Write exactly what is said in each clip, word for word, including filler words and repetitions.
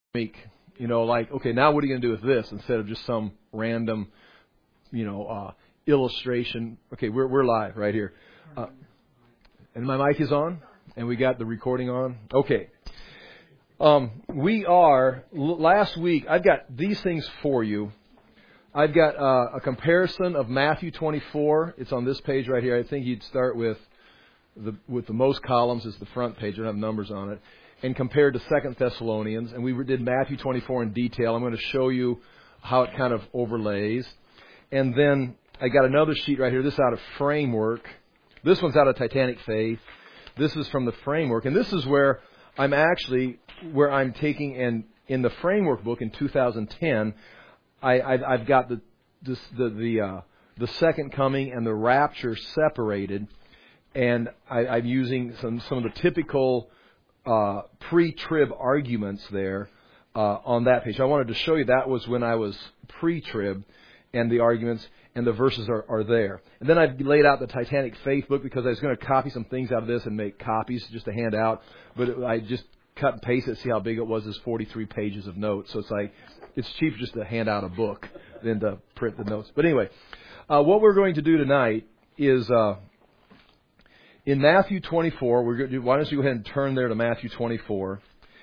week. You know, like, okay, now what are you going to do with this instead of just some random, you know, uh, illustration. Okay, we're we're live right here. Uh, and my mic is on, and we got the recording on. Okay. Um, we are, last week, I've got these things for you. I've got uh, a comparison of Matthew twenty-four. It's on this page right here. I think you'd start with the with the most columns is the front page. I don't have numbers on it. And compared to Second Thessalonians. And we did Matthew twenty-four in detail. I'm going to show you how it kind of overlays. And then I got another sheet right here. This is out of Framework. This one's out of Titanic Faith. This is from the Framework. And this is where I'm actually, where I'm taking, and in the Framework book in two thousand ten, I, I've, I've got the this, the the uh, the second coming and the rapture separated, and I, I'm using some some of the typical uh, pre-trib arguments there uh, on that page. I wanted to show you that was when I was pre-trib, and the arguments and the verses are, are there. And then I've laid out the Titanic Faith book because I was going to copy some things out of this and make copies just to hand out, but it, I just cut and paste it, see how big it was. It's forty-three pages of notes, so it's like it's cheap just to hand out a book than to print the notes. But anyway, uh, what we're going to do tonight is uh, in Matthew twenty-four. We're going to do, why don't you go ahead and turn there to Matthew twenty-four?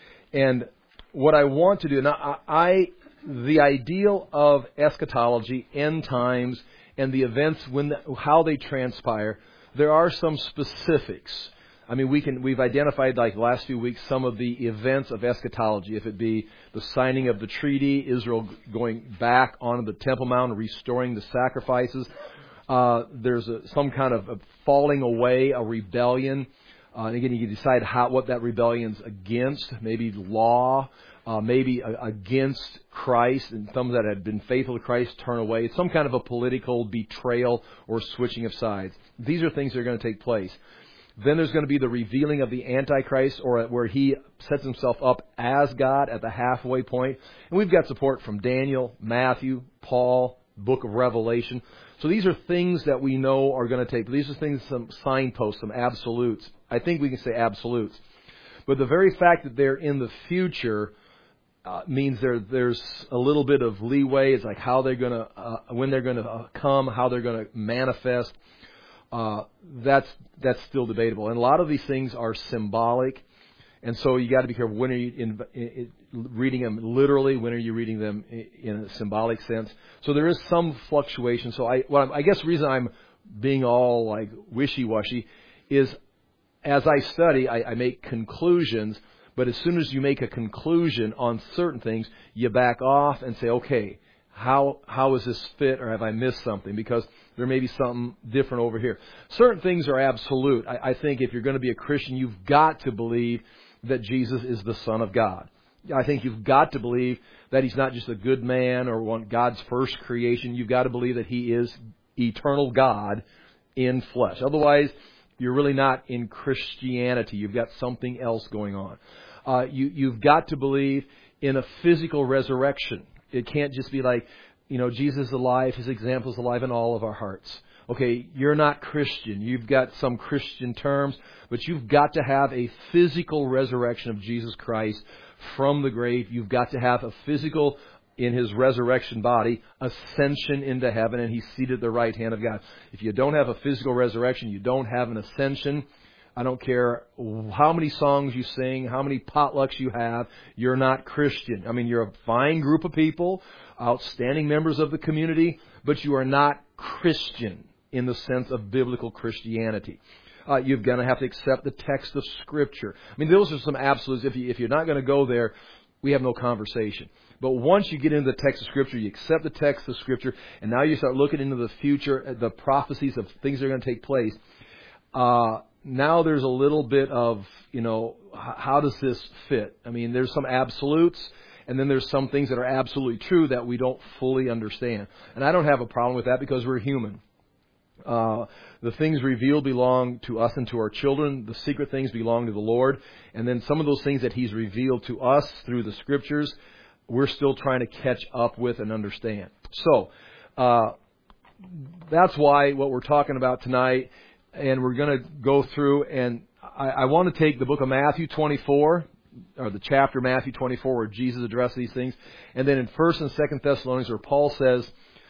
And what I want to do now, I, I the ideal of eschatology, end times, and the events when the, how they transpire. There are some specifics. I mean, we can, we've identified, like the last few weeks, some of the events of eschatology. If it be the signing of the treaty, Israel going back onto the Temple Mount and restoring the sacrifices. Uh, there's a, some kind of a falling away, a rebellion. Uh, and again, you can decide how, what that rebellion's against. Maybe law, uh, maybe a, against Christ, and some that had been faithful to Christ turn away. It's some kind of a political betrayal or switching of sides. These are things that are going to take place. Then there's going to be the revealing of the Antichrist, or where he sets himself up as God at the halfway point. And we've got support from Daniel, Matthew, Paul, Book of Revelation. So these are things that we know are going to take. These are things, some signposts, some absolutes. I think we can say absolutes. But the very fact that they're in the future uh, means there there's a little bit of leeway. It's like how they're going to, uh, when they're going to uh, come, how they're going to manifest. Uh, that's that's still debatable, and a lot of these things are symbolic, and so you got to be careful. When are you in, in, in reading them literally? When are you reading them in, in a symbolic sense? So there is some fluctuation. So I, well, I guess the reason I'm being all like wishy-washy is, as I study, I, I make conclusions. But as soon as you make a conclusion on certain things, you back off and say, okay, how how is this fit, or have I missed something? Because there may be something different over here. Certain things are absolute. I, I think if you're going to be a Christian, you've got to believe that Jesus is the Son of God. I think you've got to believe that He's not just a good man or one God's first creation. You've got to believe that He is eternal God in flesh. Otherwise, you're really not in Christianity. You've got something else going on. Uh, you, you've got to believe in a physical resurrection. It can't just be like, you know, Jesus is alive, His example is alive in all of our hearts. Okay, you're not Christian. You've got some Christian terms, but you've got to have a physical resurrection of Jesus Christ from the grave. You've got to have a physical, in His resurrection body, ascension into heaven, and He's seated at the right hand of God. If you don't have a physical resurrection, you don't have an ascension. I don't care how many songs you sing, how many potlucks you have, you're not Christian. I mean, you're a fine group of people, outstanding members of the community, but you are not Christian in the sense of biblical Christianity. Uh, you're going to have to accept the text of Scripture. I mean, those are some absolutes. If, you, if you're not going to go there, we have no conversation. But once you get into the text of Scripture, you accept the text of Scripture, and now you start looking into the future, the prophecies of things that are going to take place. Uh, now there's a little bit of, you know, how does this fit? I mean, there's some absolutes, and then there's some things that are absolutely true that we don't fully understand. And I don't have a problem with that because we're human. Uh, the things revealed belong to us and to our children. The secret things belong to the Lord. And then some of those things that He's revealed to us through the Scriptures, we're still trying to catch up with and understand. So, uh, that's why what we're talking about tonight, and we're going to go through, and I, I want to take the book of Matthew twenty-four. or the chapter Matthew twenty-four where Jesus addressed these things. And then in First and Second Thessalonians where Paul says,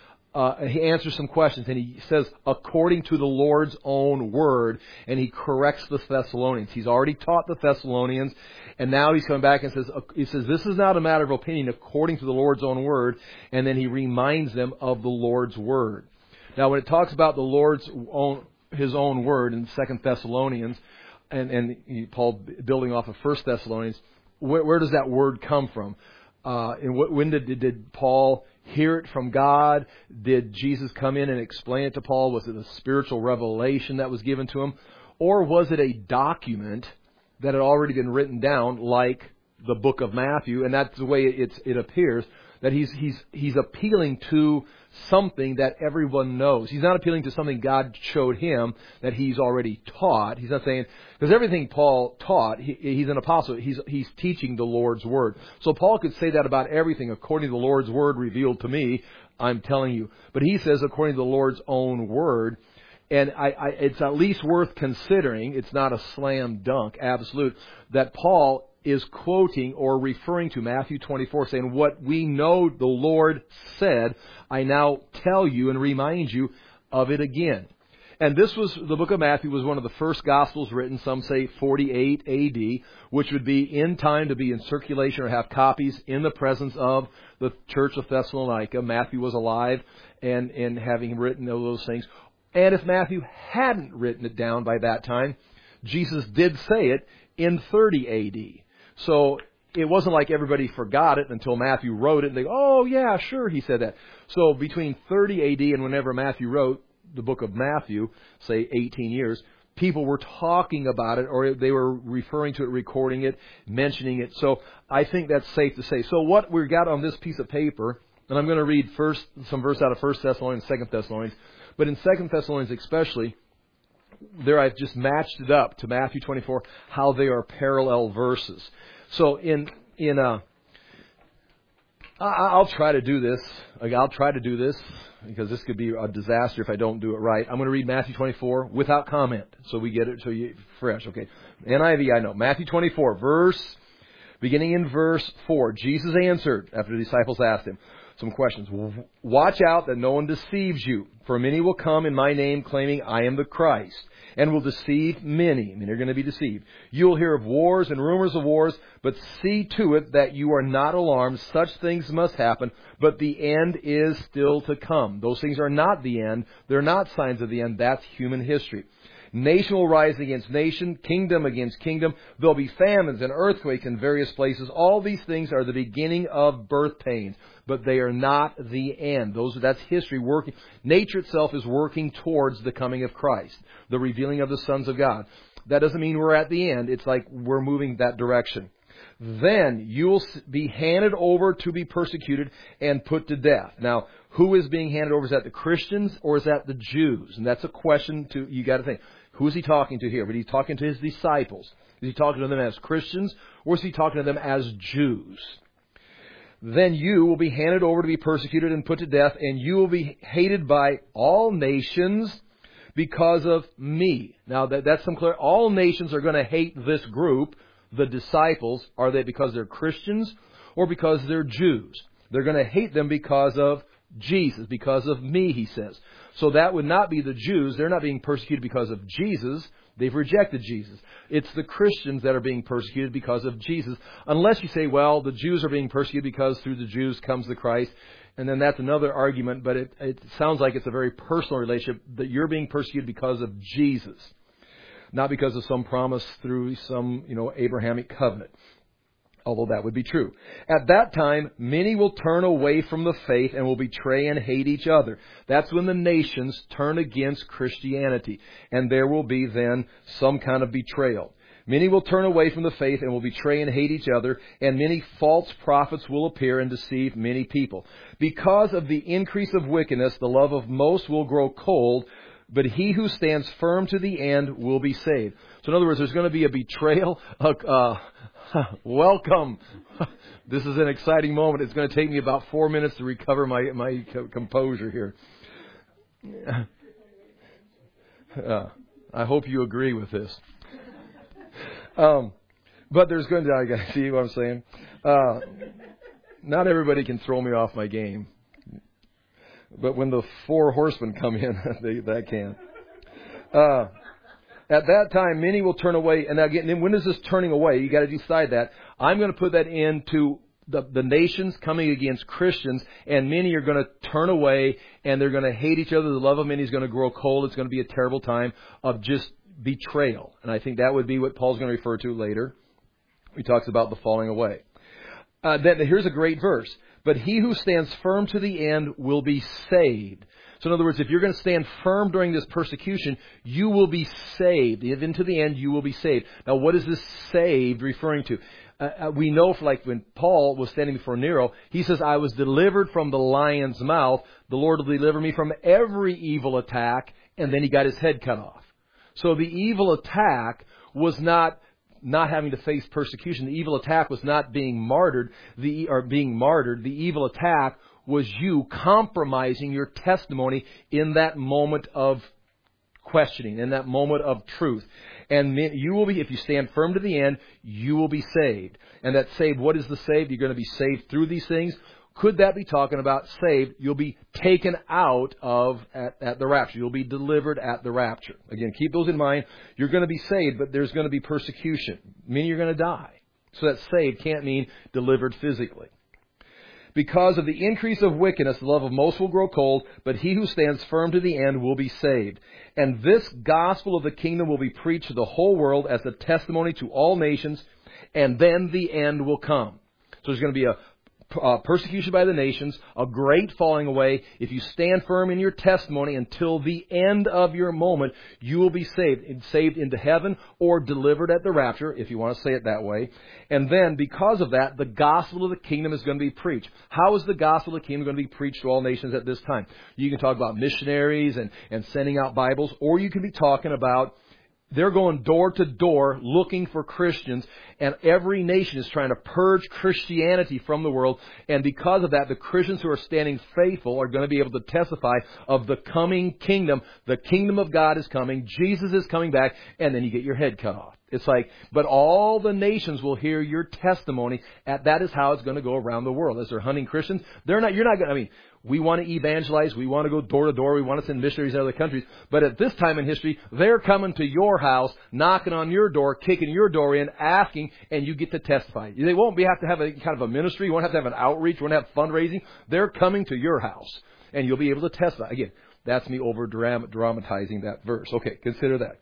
uh, he answers some questions and he says, according to the Lord's own word, and he corrects the Thessalonians. He's already taught the Thessalonians, and now he's coming back and says, he says, this is not a matter of opinion according to the Lord's own word, and then he reminds them of the Lord's word. Now when it talks about the Lord's own, his own word in Second Thessalonians, and, and he, Paul building off of First Thessalonians, where, where does that word come from? Uh, and what, when did, did Paul hear it from God? Did Jesus come in and explain it to Paul? Was it a spiritual revelation that was given to him? Or was it a document that had already been written down like the book of Matthew? And that's the way it's, it appears, that he's, he's, he's appealing to something that everyone knows. He's not appealing to something God showed him that he's already taught. He's not saying, because everything Paul taught, he, he's an apostle. He's, he's teaching the Lord's word. So Paul could say that about everything. According to the Lord's word revealed to me, I'm telling you. But he says according to the Lord's own word. And I, I, it's at least worth considering, it's not a slam dunk, absolute, that Paul is quoting or referring to Matthew twenty-four, saying, what we know the Lord said, I now tell you and remind you of it again. And this was, the book of Matthew was one of the first Gospels written, some say forty-eight A D, which would be in time to be in circulation or have copies in the presence of the church of Thessalonica. Matthew was alive and, and having written all those things. And if Matthew hadn't written it down by that time, Jesus did say it in thirty A D. So it wasn't like everybody forgot it until Matthew wrote it and they go, oh yeah, sure, he said that. So between thirty A D and whenever Matthew wrote the book of Matthew, say eighteen years, people were talking about it or they were referring to it, recording it, mentioning it. So I think that's safe to say. So what we've got on this piece of paper, and I'm going to read first some verse out of First Thessalonians, Second Thessalonians, but in Second Thessalonians especially, there I've just matched it up to Matthew twenty-four, how they are parallel verses. So in in uh, I'll try to do this. I'll try to do this because this could be a disaster if I don't do it right. I'm going to read Matthew twenty-four without comment, so we get it so you fresh. Okay, N I V I know Matthew twenty-four, verse beginning in verse four. Jesus answered after the disciples asked him some questions. Watch out that no one deceives you, for many will come in my name claiming I am the Christ, and will deceive many. I mean, they're going to be deceived. You will hear of wars and rumors of wars, but see to it that you are not alarmed. Such things must happen, but the end is still to come. Those things are not the end. They're not signs of the end. That's human history. Nation will rise against nation, kingdom against kingdom. There'll be famines and earthquakes in various places. All these things are the beginning of birth pains, but they are not the end. Those, that's history working. Nature itself is working towards the coming of Christ, the revealing of the sons of God. That doesn't mean we're at the end. It's like we're moving that direction. Then you will be handed over to be persecuted and put to death. Now, who is being handed over? Is that the Christians or is that the Jews? And that's a question to you got to think. Who is he talking to here? But he's talking to his disciples. Is he talking to them as Christians or is he talking to them as Jews? Then you will be handed over to be persecuted and put to death, and you will be hated by all nations because of me. Now, that, that's some clear. All nations are going to hate this group, the disciples. Are they because they're Christians or because they're Jews? They're going to hate them because of Jesus, because of me, he says. So that would not be the Jews. They're not being persecuted because of Jesus. They've rejected Jesus. It's the Christians that are being persecuted because of Jesus. Unless you say, well, the Jews are being persecuted because through the Jews comes the Christ. And then that's another argument, but it, it sounds like it's a very personal relationship that you're being persecuted because of Jesus, not because of some promise through some, you know, Abrahamic covenant. Although that would be true. At that time, many will turn away from the faith and will betray and hate each other. That's when the nations turn against Christianity. And there will be then some kind of betrayal. Many will turn away from the faith and will betray and hate each other. And many false prophets will appear and deceive many people. Because of the increase of wickedness, the love of most will grow cold. But he who stands firm to the end will be saved. So in other words, there's going to be a betrayal. Uh, welcome. This is an exciting moment. It's going to take me about four minutes to recover my, my composure here. Uh, I hope you agree with this. Um, But there's going to, I see what I'm saying? Uh, not everybody can throw me off my game. But when the four horsemen come in, they, that can. Uh, at that time, many will turn away. And again, when is this turning away? You got to decide that. I'm going to put that into the, the nations coming against Christians, and many are going to turn away, and they're going to hate each other. The love of many is going to grow cold. It's going to be a terrible time of just betrayal. And I think that would be what Paul's going to refer to later. He talks about the falling away. Uh, then here's a great verse. But he who stands firm to the end will be saved. So in other words, if you're going to stand firm during this persecution, you will be saved. Even to the end, you will be saved. Now, what is this saved referring to? Uh, we know, for like when Paul was standing before Nero, he says, I was delivered from the lion's mouth. The Lord will deliver me from every evil attack. And then he got his head cut off. So the evil attack was not not having to face persecution. The evil attack was not being martyred, the or being martyred. The evil attack was you compromising your testimony in that moment of questioning, in that moment of truth. And you will be, if you stand firm to the end, you will be saved. And that saved, what is the saved? You're going to be saved through these things. Could that be talking about saved? You'll be taken out of at, at the rapture. You'll be delivered at the rapture. Again, keep those in mind. You're going to be saved, but there's going to be persecution. Meaning you're going to die. So that saved can't mean delivered physically. Because of the increase of wickedness, the love of most will grow cold, but he who stands firm to the end will be saved. And this gospel of the kingdom will be preached to the whole world as a testimony to all nations, and then the end will come. So there's going to be a Uh, persecution by the nations, a great falling away. If you stand firm in your testimony until the end of your moment, you will be saved. Saved into heaven or delivered at the rapture, if you want to say it that way. And then, because of that, the gospel of the kingdom is going to be preached. How is the gospel of the kingdom going to be preached to all nations at this time? You can talk about missionaries and, and sending out Bibles, or you can be talking about they're going door to door looking for Christians, and every nation is trying to purge Christianity from the world. And because of that, the Christians who are standing faithful are going to be able to testify of the coming kingdom. The kingdom of God is coming. Jesus is coming back, and then you get your head cut off. It's like, but all the nations will hear your testimony. At, that is how it's going to go around the world. As they're hunting Christians, they're not. You're not going. I mean, we want to evangelize. We want to go door to door. We want to send missionaries to other countries. But at this time in history, they're coming to your house, knocking on your door, kicking your door in, asking, and you get to testify. They won't be have to have a kind of a ministry. You won't have to have an outreach. You won't have fundraising. They're coming to your house, and you'll be able to testify. Again, that's me over dramatizing that verse. Okay, consider that.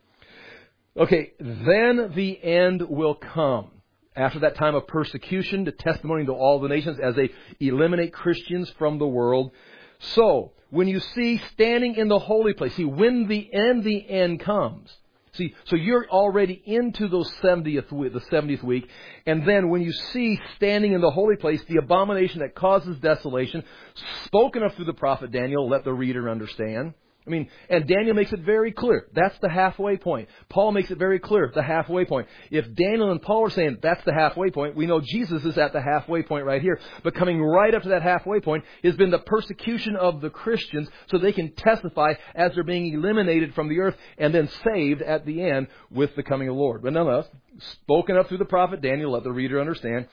Okay, then the end will come. After that time of persecution, the testimony to all the nations as they eliminate Christians from the world. So, when you see standing in the holy place, see, when the end, the end comes. See, so you're already into those seventieth week, the seventieth week, and then when you see standing in the holy place, the abomination that causes desolation, spoken of through the prophet Daniel, let the reader understand. I mean, and Daniel makes it very clear. That's the halfway point. Paul makes it very clear, the halfway point. If Daniel and Paul are saying that's the halfway point, we know Jesus is at the halfway point right here. But coming right up to that halfway point has been the persecution of the Christians so they can testify as they're being eliminated from the earth and then saved at the end with the coming of the Lord. But nonetheless, spoken of through the prophet Daniel, let the reader understand.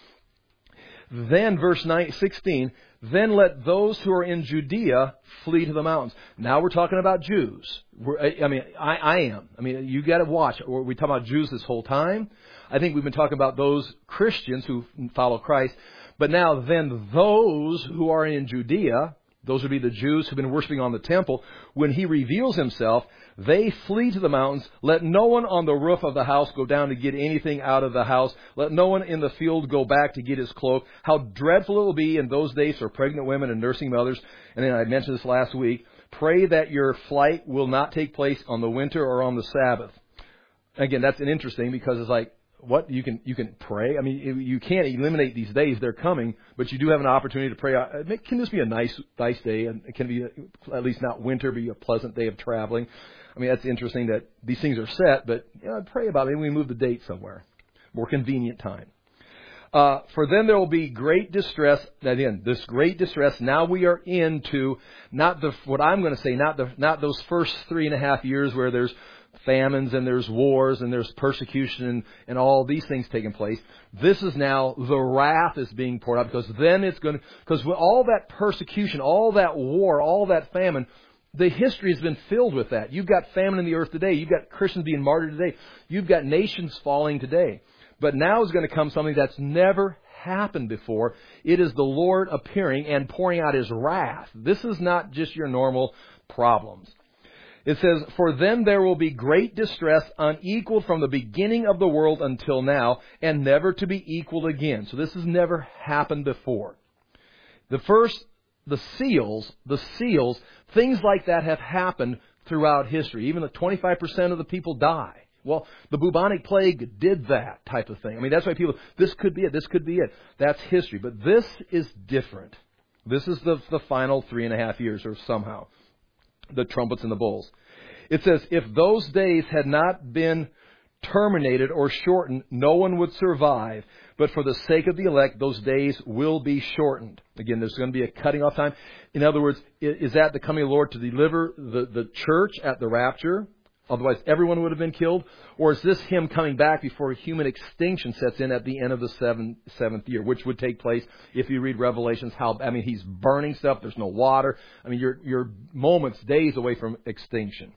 Then, verse nine, sixteen, then let those who are in Judea flee to the mountains. Now we're talking about Jews. We're, I mean, I, I am. I mean, you got to watch. We're talking about Jews this whole time. I think we've been talking about those Christians who follow Christ. But now, then those who are in Judea, those would be the Jews who've been worshiping on the temple, when He reveals Himself, they flee to the mountains. Let no one on the roof of the house go down to get anything out of the house. Let no one in the field go back to get his cloak. How dreadful it will be in those days for pregnant women and nursing mothers. And then I mentioned this last week. Pray that your flight will not take place on the winter or on the Sabbath. Again, that's an interesting because it's like, what? You can you can pray? I mean, you can't eliminate these days. They're coming, but you do have an opportunity to pray. Can this be a nice nice day? And it can be a, at least not winter, be a pleasant day of traveling. I mean, that's interesting that these things are set, but you know, pray about it. Maybe we move the date somewhere. More convenient time. Uh, for then there will be great distress. Again, this great distress. Now we are into not the what I'm going to say, not the not those first three and a half years where there's famines and there's wars and there's persecution and, and all these things taking place. This is now the wrath is being poured out, because then it's going to, because all that persecution, all that war, all that famine, the history has been filled with that. You've got famine in the earth today. You've got Christians being martyred today. You've got nations falling today. But now is going to come something that's never happened before. It is the Lord appearing and pouring out His wrath. This is not just your normal problems. It says, "For then there will be great distress, unequaled from the beginning of the world until now, and never to be equaled again." So this has never happened before. The first, the seals, the seals, things like that have happened throughout history. Even the twenty-five percent of the people die. Well, the bubonic plague did that type of thing. I mean, that's why people, this could be it, this could be it. That's history. But this is different. This is the, the final three and a half years, or somehow. The trumpets and the bowls. It says, "If those days had not been terminated or shortened, no one would survive. But for the sake of the elect, those days will be shortened." Again, there's going to be a cutting off time. In other words, is that the coming of the Lord to deliver the, the church at the rapture? Otherwise, everyone would have been killed. Or is this Him coming back before human extinction sets in at the end of the seventh, seventh year, which would take place if you read Revelations? How, I mean, He's burning stuff. There's no water. I mean, you're, you're moments, days away from extinction.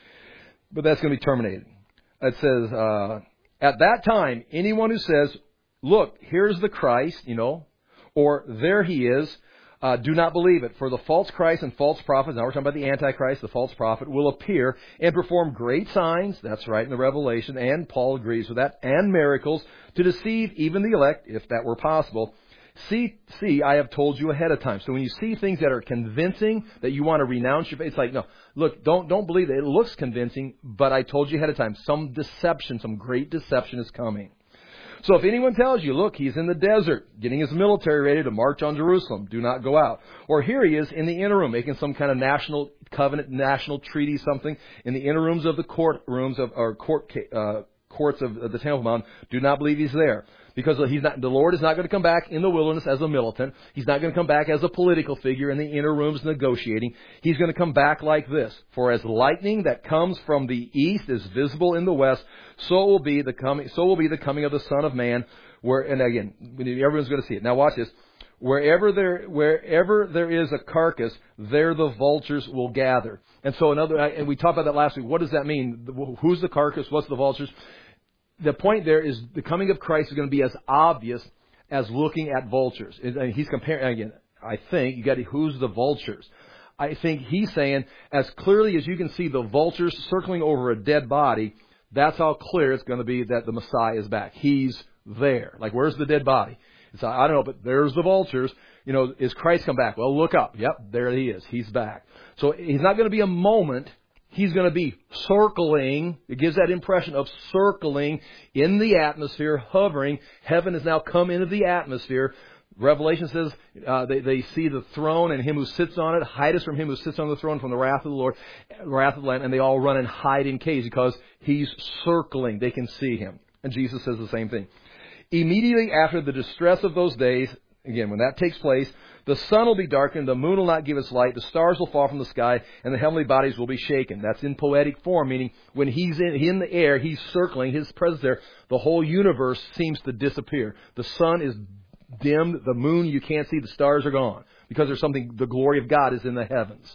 But that's going to be terminated. It says, uh, "At that time, anyone who says, 'Look, here's the Christ,' you know, or 'there He is,' Uh, do not believe it. For the false Christ and false prophets," now we're talking about the Antichrist, the false prophet, "will appear and perform great signs," that's right in the Revelation, and Paul agrees with that, "and miracles to deceive even the elect," if that were possible. See, see, I have told you ahead of time." So when you see things that are convincing, that you want to renounce your faith, it's like, no, look, don't don't believe it. It looks convincing, but I told you ahead of time. Some deception, some great deception is coming. "So if anyone tells you, 'Look, he's in the desert, getting his military ready to march on Jerusalem,' do not go out. Or 'Here he is in the inner room, making some kind of national covenant, national treaty, something, in the inner rooms of the court rooms of, or court, uh, courts of the Temple Mount,' do not believe he's there. Because he's not, the Lord is not going to come back in the wilderness as a militant. He's not going to come back as a political figure in the inner rooms negotiating. He's going to come back like this. For as lightning that comes from the east is visible in the west, so will be the coming, so will be the coming of the Son of Man. Where, and again, everyone's going to see it. Now watch this. Wherever there, wherever there is a carcass, there the vultures will gather." And so another, and we talked about that last week. What does that mean? Who's the carcass? What's the vultures? The point there is the coming of Christ is going to be as obvious as looking at vultures. And he's comparing, again, I think, you got to, who's the vultures? I think he's saying, as clearly as you can see the vultures circling over a dead body, that's how clear it's going to be that the Messiah is back. He's there. Like, where's the dead body? It's, I don't know, but there's the vultures. You know, is Christ come back? Well, look up. Yep, there he is. He's back. So he's not going to be a moment. He's going to be circling. It gives that impression of circling in the atmosphere, hovering. Heaven has now come into the atmosphere. Revelation says uh, they, they see the throne and Him who sits on it. Hide us from Him who sits on the throne, from the wrath of the Lord, wrath of the Lamb. And they all run and hide in caves because He's circling. They can see Him. And Jesus says the same thing. "Immediately after the distress of those days," again, when that takes place, "the sun will be darkened, the moon will not give its light, the stars will fall from the sky, and the heavenly bodies will be shaken." That's in poetic form, meaning when He's in, in the air, He's circling, His presence there, the whole universe seems to disappear. The sun is dimmed, the moon you can't see, the stars are gone, because there's something, the glory of God is in the heavens.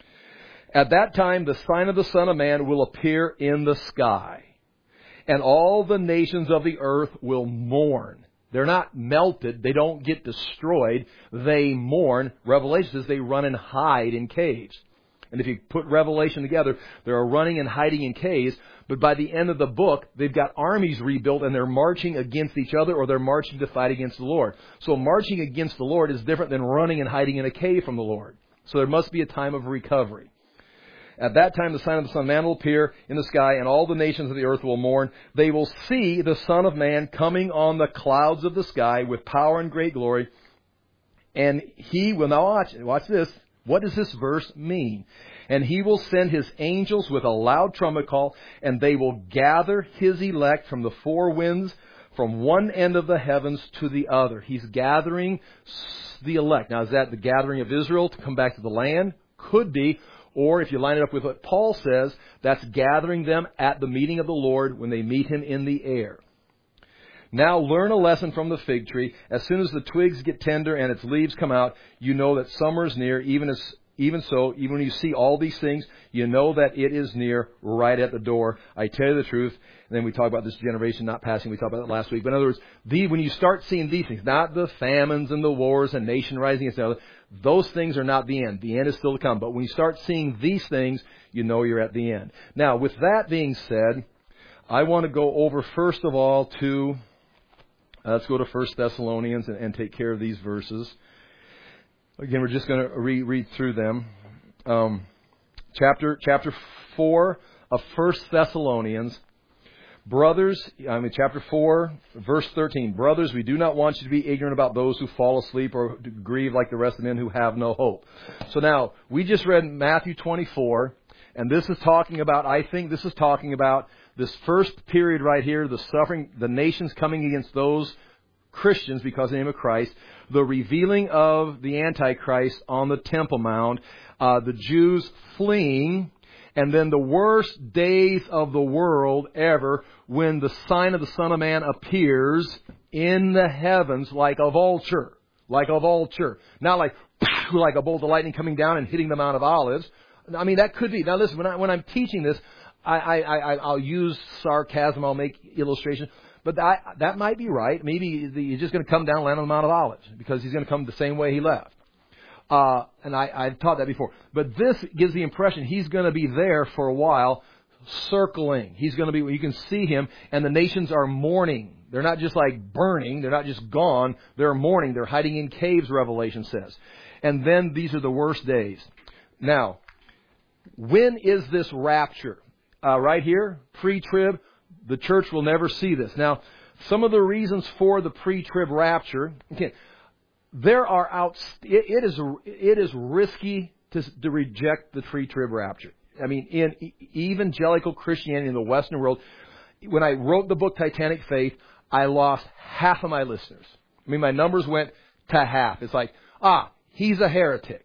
"At that time, the sign of the Son of Man will appear in the sky, and all the nations of the earth will mourn." They're not melted. They don't get destroyed. They mourn. Revelation says they run and hide in caves. And if you put Revelation together, they're running and hiding in caves. But by the end of the book, they've got armies rebuilt and they're marching against each other, or they're marching to fight against the Lord. So marching against the Lord is different than running and hiding in a cave from the Lord. So there must be a time of recovery. "At that time, the sign of the Son of Man will appear in the sky, and all the nations of the earth will mourn. They will see the Son of Man coming on the clouds of the sky with power and great glory. And He will," now watch, watch this. What does this verse mean? "And He will send His angels with a loud trumpet call, and they will gather His elect from the four winds, from one end of the heavens to the other." He's gathering the elect. Now, is that the gathering of Israel to come back to the land? Could be. Or if you line it up with what Paul says, that's gathering them at the meeting of the Lord when they meet Him in the air. Now learn a lesson from the fig tree. As soon as the twigs get tender and its leaves come out, you know that summer is near. Even as Even so, even when you see all these things, you know that it is near, right at the door. I tell you the truth. And then we talk about this generation not passing. We talked about that last week. But in other words, the, when you start seeing these things, not the famines and the wars and nation rising against another, those things are not the end. The end is still to come. But when you start seeing these things, you know you're at the end. Now, with that being said, I want to go over first of all to, uh, let's go to First Thessalonians and, and take care of these verses. Again, we're just going to re- read through them. Um, chapter chapter four of First Thessalonians. Brothers, I mean, chapter four, verse thirteen. Brothers, we do not want you to be ignorant about those who fall asleep or grieve like the rest of men who have no hope. So now, we just read Matthew twenty-four, and this is talking about, I think this is talking about this first period right here, the suffering, the nations coming against those Christians because of the name of Christ, the revealing of the Antichrist on the Temple Mount, uh, the Jews fleeing, and then the worst days of the world ever when the sign of the Son of Man appears in the heavens like a vulture. Like a vulture. Not like, like a bolt of lightning coming down and hitting the Mount of Olives. I mean, that could be. Now listen, when, I, when I'm teaching this, I, I, I, I'll use sarcasm, I'll make illustrations. But that, that might be right. Maybe he's just going to come down and land on the Mount of Olives because he's going to come the same way he left. Uh, and I, I've taught that before. But this gives the impression he's going to be there for a while, circling. He's going to be, you can see him, and the nations are mourning. They're not just like burning. They're not just gone. They're mourning. They're hiding in caves, Revelation says. And then these are the worst days. Now, when is this rapture? Uh, right here, pre-trib. The church will never see this. Now, some of the reasons for the pre-trib rapture, okay, there are out. It, it is it is risky to, to reject the pre-trib rapture. I mean, in evangelical Christianity in the Western world, when I wrote the book Titanic Faith, I lost half of my listeners. I mean, my numbers went to half. It's like, ah, he's a heretic.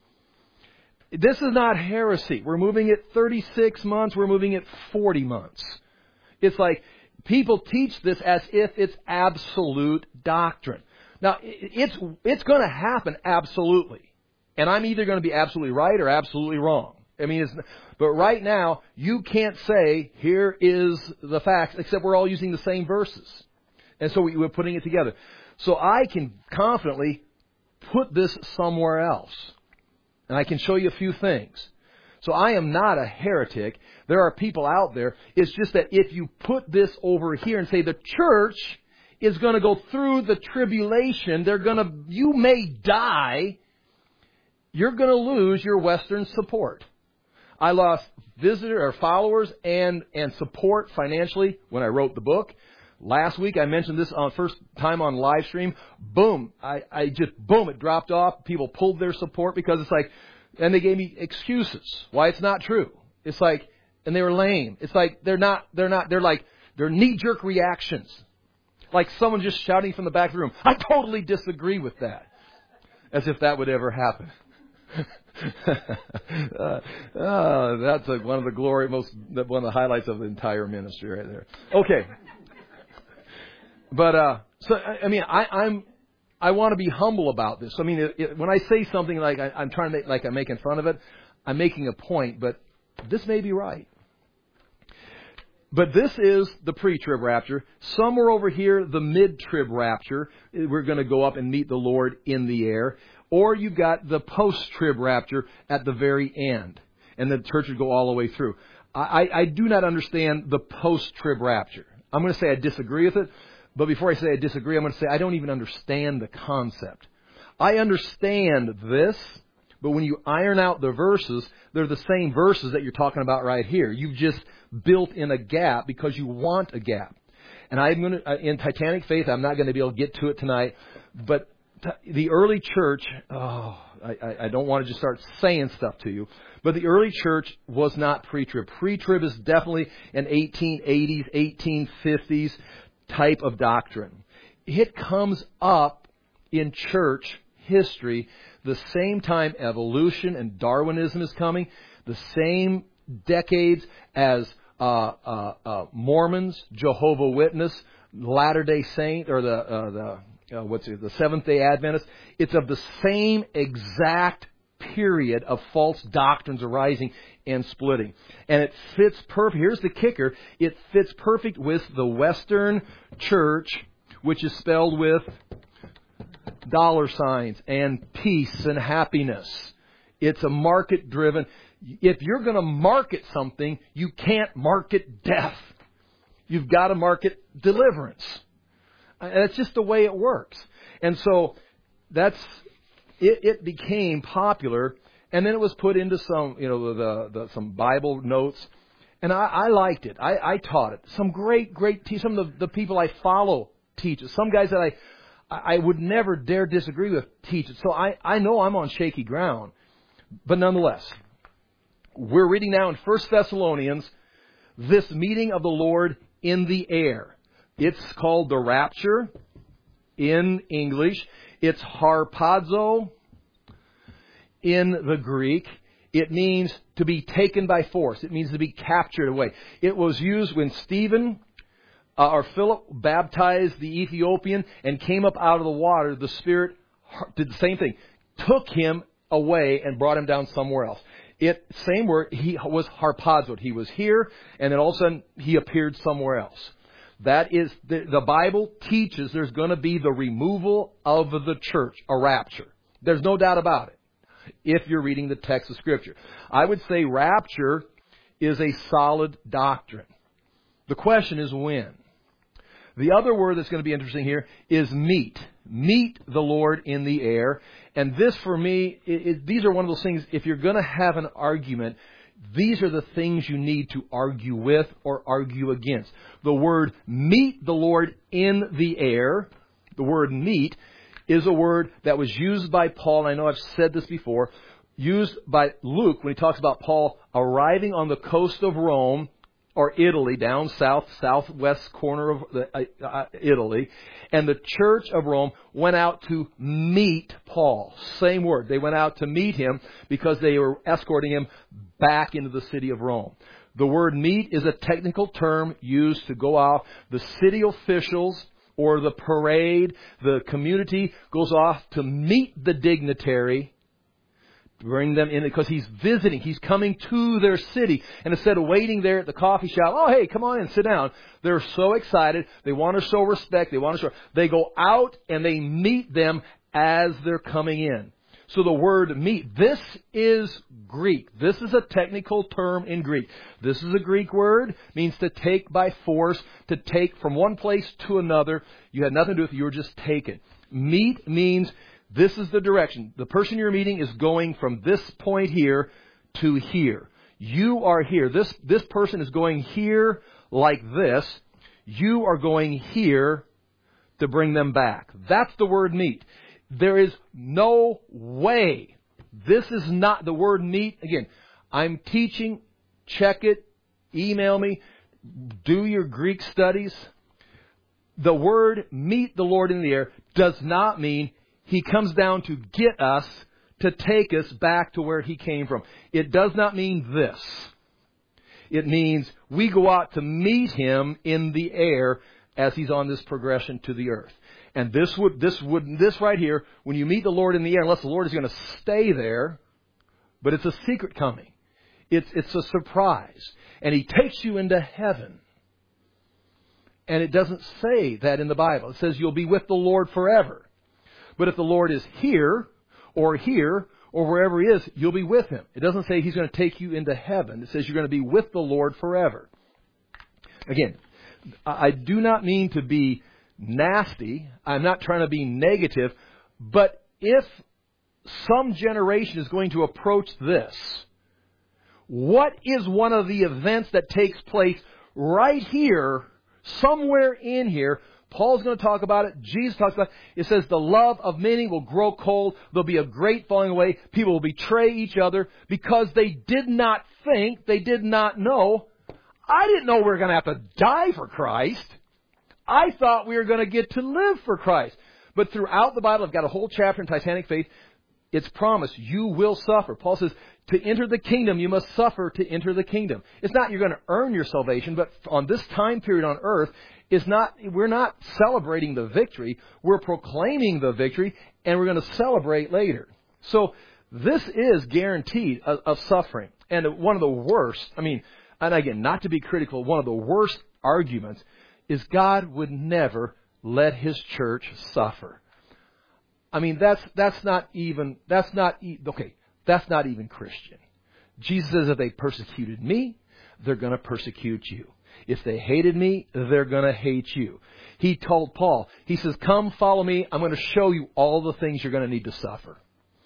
This is not heresy. We're moving at thirty-six months. We're moving at forty months. It's like people teach this as if it's absolute doctrine. Now, it's it's going to happen absolutely. And I'm either going to be absolutely right or absolutely wrong. I mean, it's, but right now, you can't say, here is the facts, except we're all using the same verses. And so we, we're putting it together. So I can confidently put this somewhere else. And I can show you a few things. So I am not a heretic. There are people out there. It's just that if you put this over here and say the church is going to go through the tribulation, they're going to, you may die, you're going to lose your Western support. I lost visitor or followers and, and support financially when I wrote the book. Last week I mentioned this on first time on live stream. Boom. I, I just, boom, it dropped off. People pulled their support because it's like, and they gave me excuses why it's not true. It's like, and they were lame. It's like, they're not, they're not, they're like, they're knee-jerk reactions. Like someone just shouting from the back of the room, I totally disagree with that. As if that would ever happen. uh, uh, that's a, one of the glory, most, one of the highlights of the entire ministry right there. Okay. But, uh, so, I mean, I, I'm, I want to be humble about this. I mean, it, it, when I say something like I, I'm trying to make, like I'm making fun of it, I'm making a point, but this may be right. But this is the pre-trib rapture. Somewhere over here, the mid-trib rapture. We're going to go up and meet the Lord in the air. Or you've got the post-trib rapture at the very end. And the church would go all the way through. I, I do not understand the post-trib rapture. I'm going to say I disagree with it. But before I say I disagree, I'm going to say I don't even understand the concept. I understand this, but when you iron out the verses, they're the same verses that you're talking about right here. You've just built in a gap because you want a gap. And I'm going to, in Titanic Faith, I'm not going to be able to get to it tonight, but the early church, oh, I, I don't want to just start saying stuff to you, but the early church was not pre-trib. Pre-trib is definitely an eighteen eighties, eighteen fifties type of doctrine. It comes up in church history the same time evolution and Darwinism is coming. the same decades as uh, uh, uh, Mormons, Jehovah Witness, Latter-day Saint, or the uh, the uh, what's it, the Seventh-day Adventists. It's of the same exact period of false doctrines arising and splitting. And it fits perfect. Here's the kicker. It fits perfect with the Western church, which is spelled with dollar signs and peace and happiness. It's a market-driven. If you're going to market something, you can't market death. You've got to market deliverance. And that's just the way it works. And so that's it, it became popular, and then it was put into some, you know, the, the some Bible notes, and I, I liked it. I, I taught it. Some great, great te- some of the, the people I follow teach it. Some guys that I I would never dare disagree with teach it. So I, I know I'm on shaky ground, but nonetheless, we're reading now in First Thessalonians this meeting of the Lord in the air. It's called the rapture in English. It's harpazo in the Greek. It means to be taken by force. It means to be captured away. It was used when Stephen uh, or Philip baptized the Ethiopian and came up out of the water. The Spirit did the same thing. Took him away and brought him down somewhere else. It, same word, he was harpazoed. He was here, and then all of a sudden he appeared somewhere else. That is, the, the Bible teaches there's going to be the removal of the church, a rapture. There's no doubt about it, if you're reading the text of Scripture. I would say rapture is a solid doctrine. The question is when. The other word that's going to be interesting here is meet. Meet the Lord in the air. And this, for me, it, it, these are one of those things, if you're going to have an argument, these are the things you need to argue with or argue against. The word meet the Lord in the air, the word meet, is a word that was used by Paul, and I know I've said this before, used by Luke when he talks about Paul arriving on the coast of Rome, or Italy, down south, southwest corner of the, uh, uh, Italy. And the church of Rome went out to meet Paul. Same word. They went out to meet him because they were escorting him back into the city of Rome. The word meet is a technical term used to go off. The city officials or the parade, the community goes off to meet the dignitary, bring them in because he's visiting. He's coming to their city. And instead of waiting there at the coffee shop, oh, hey, come on in, sit down. They're so excited. They want to show respect. They want to show. They go out and they meet them as they're coming in. So the word meet, this is Greek. This is a technical term in Greek. This is a Greek word, means to take by force, to take from one place to another. You had nothing to do with it. You were just taken. Meet means this is the direction. The person you're meeting is going from this point here to here. You are here. This, this person is going here like this. You are going here to bring them back. That's the word meet. There is no way. This is not the word meet. Again, I'm teaching. Check it. Email me. Do your Greek studies. The word meet the Lord in the air does not mean He comes down to get us, to take us back to where He came from. It does not mean this. It means we go out to meet Him in the air as He's on this progression to the earth. And this would, this would, this right here, when you meet the Lord in the air, unless the Lord is going to stay there, but it's a secret coming. It's, it's a surprise. And He takes you into heaven. And it doesn't say that in the Bible. It says you'll be with the Lord forever. But if the Lord is here, or here, or wherever He is, you'll be with Him. It doesn't say He's going to take you into heaven. It says you're going to be with the Lord forever. Again, I do not mean to be nasty. I'm not trying to be negative. But if some generation is going to approach this, what is one of the events that takes place right here, somewhere in here? Paul's going to talk about it. Jesus talks about it. It says the love of many will grow cold. There'll be a great falling away. People will betray each other because they did not think, they did not know. I didn't know we were going to have to die for Christ. I thought we were going to get to live for Christ. But throughout the Bible, I've got a whole chapter in Titanic Faith. It's promised. You will suffer. Paul says, to enter the kingdom, you must suffer to enter the kingdom. It's not you're going to earn your salvation, but on this time period on earth, is not, we're not celebrating the victory. We're proclaiming the victory, and we're going to celebrate later. So this is guaranteed of, of suffering. And one of the worst, I mean, and again, not to be critical, one of the worst arguments is God would never let His church suffer. I mean, that's that's not even, that's not, okay, that's not even Christian. Jesus says if they persecuted me, they're going to persecute you. If they hated me, they're going to hate you. He told Paul, he says, come follow me. I'm going to show you all the things you're going to need to suffer.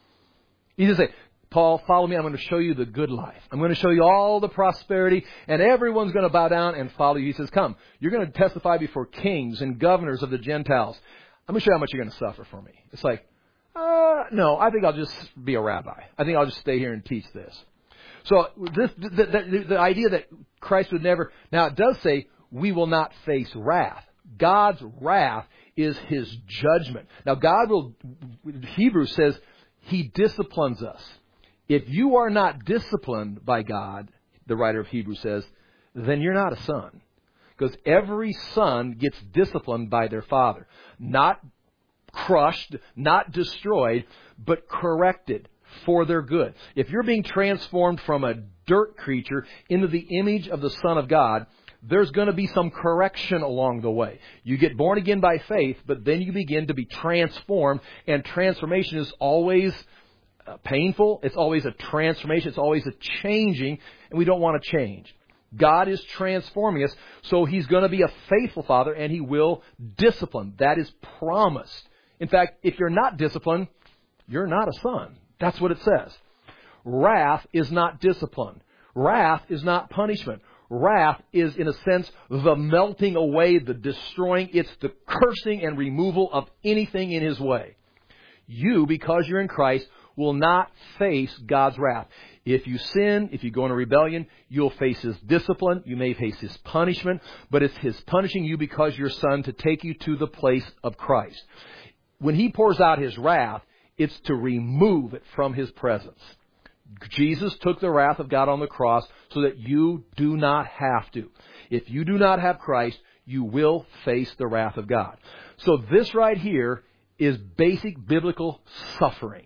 He doesn't say, Paul, follow me. I'm going to show you the good life. I'm going to show you all the prosperity, and everyone's going to bow down and follow you. He says, come, you're going to testify before kings and governors of the Gentiles. I'm going to show you how much you're going to suffer for me. It's like, uh, no, I think I'll just be a rabbi. I think I'll just stay here and teach this. So this, the, the, the idea that Christ would never, now it does say we will not face wrath. God's wrath is His judgment. Now God will, Hebrews says He disciplines us. If you are not disciplined by God, the writer of Hebrews says, then you're not a son. Because every son gets disciplined by their father. Not crushed, not destroyed, but corrected for their good. If you're being transformed from a dirt creature into the image of the Son of God, there's going to be some correction along the way. You get born again by faith, but then you begin to be transformed, and transformation is always painful. It's always a transformation. It's always a changing, and we don't want to change. God is transforming us, so He's going to be a faithful Father, and He will discipline. That is promised. In fact, if you're not disciplined, you're not a son. That's what it says. Wrath is not discipline. Wrath is not punishment. Wrath is, in a sense, the melting away, the destroying. It's the cursing and removal of anything in His way. You, because you're in Christ, will not face God's wrath. If you sin, if you go into rebellion, you'll face His discipline. You may face His punishment, but it's His punishing you because you're son to take you to the place of Christ. When He pours out His wrath, it's to remove it from His presence. Jesus took the wrath of God on the cross so that you do not have to. If you do not have Christ, you will face the wrath of God. So this right here is basic biblical suffering.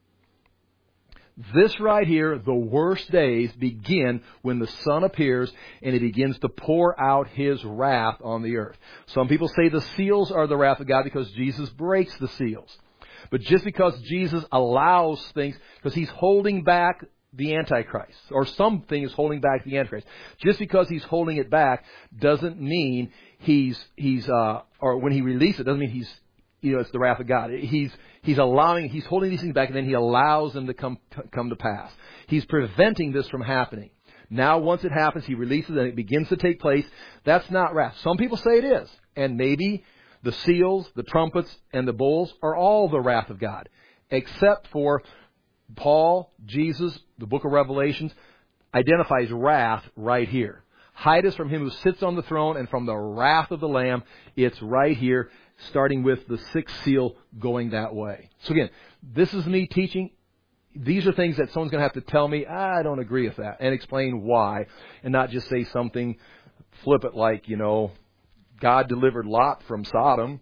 This right here, the worst days begin when the Son appears and He begins to pour out His wrath on the earth. Some people say the seals are the wrath of God because Jesus breaks the seals. But just because Jesus allows things, because He's holding back the Antichrist, or something is holding back the Antichrist. Just because He's holding it back doesn't mean He's, he's, uh, or when He releases it, doesn't mean He's, you know, it's the wrath of God. He's, He's allowing, He's holding these things back, and then He allows them to come, to come to pass. He's preventing this from happening. Now, once it happens, He releases it and it begins to take place. That's not wrath. Some people say it is. And maybe the seals, the trumpets, and the bowls are all the wrath of God. Except for Paul, Jesus, the book of Revelations, identifies wrath right here. Hide us from Him who sits on the throne and from the wrath of the Lamb. It's right here, starting with the sixth seal going that way. So again, this is me teaching. These are things that someone's going to have to tell me, I don't agree with that, and explain why, and not just say something flippant like, you know, God delivered Lot from Sodom.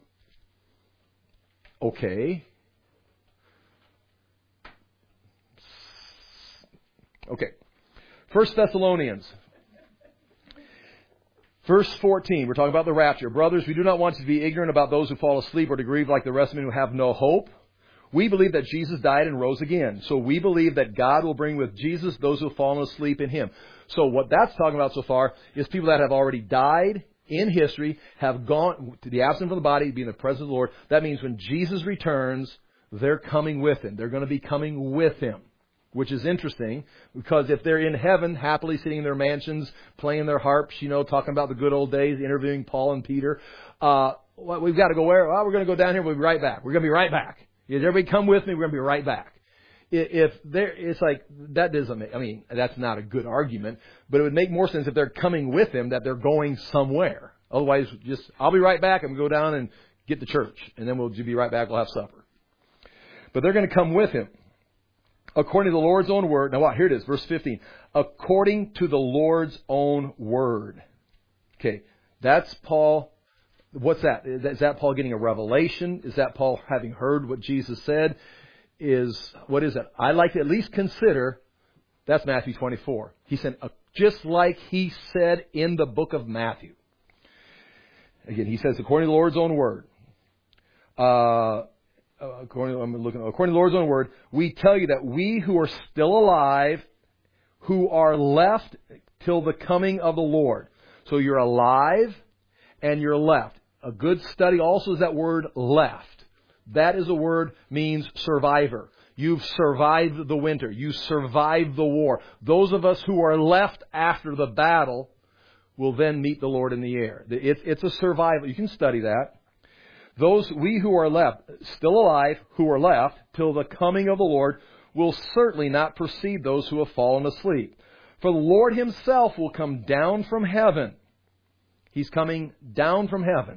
Okay. Okay. First Thessalonians. Verse fourteen, we're talking about the rapture. Brothers, we do not want you to be ignorant about those who fall asleep or to grieve like the rest of men who have no hope. We believe that Jesus died and rose again. So we believe that God will bring with Jesus those who have fallen asleep in Him. So what that's talking about so far is people that have already died in history, have gone to the absent from the body, be in the presence of the Lord. That means when Jesus returns, they're coming with Him. They're going to be coming with Him. Which is interesting, because if they're in heaven, happily sitting in their mansions, playing their harps, you know, talking about the good old days, interviewing Paul and Peter, uh, well, we've got to go where? Well, we're going to go down here. We'll be right back. We're going to be right back. If everybody come with me, we're going to be right back. If there, it's like, that doesn't make, I mean, that's not a good argument, but it would make more sense if they're coming with Him that they're going somewhere. Otherwise, just, I'll be right back. I'm going to go down and get to church, and then we'll be right back. We'll have supper. But they're going to come with Him. According to the Lord's own word. Now what? Here it is, verse fifteen. According to the Lord's own word. Okay, that's Paul. What's that? Is that Paul getting a revelation? Is that Paul having heard what Jesus said? Is, what is it? I like to at least consider, that's Matthew twenty-four. He said, uh, just like he said in the book of Matthew. Again, he says, according to the Lord's own word. Uh, according, I'm looking, according to the Lord's own word, we tell you that we who are still alive, who are left till the coming of the Lord. So you're alive and you're left. A good study also is that word left. That is a word means survivor. You've survived the winter. You survived the war. Those of us who are left after the battle will then meet the Lord in the air. It's, it's a survival. You can study that. Those, we who are left, still alive, who are left till the coming of the Lord, will certainly not precede those who have fallen asleep. For the Lord himself will come down from heaven. He's coming down from heaven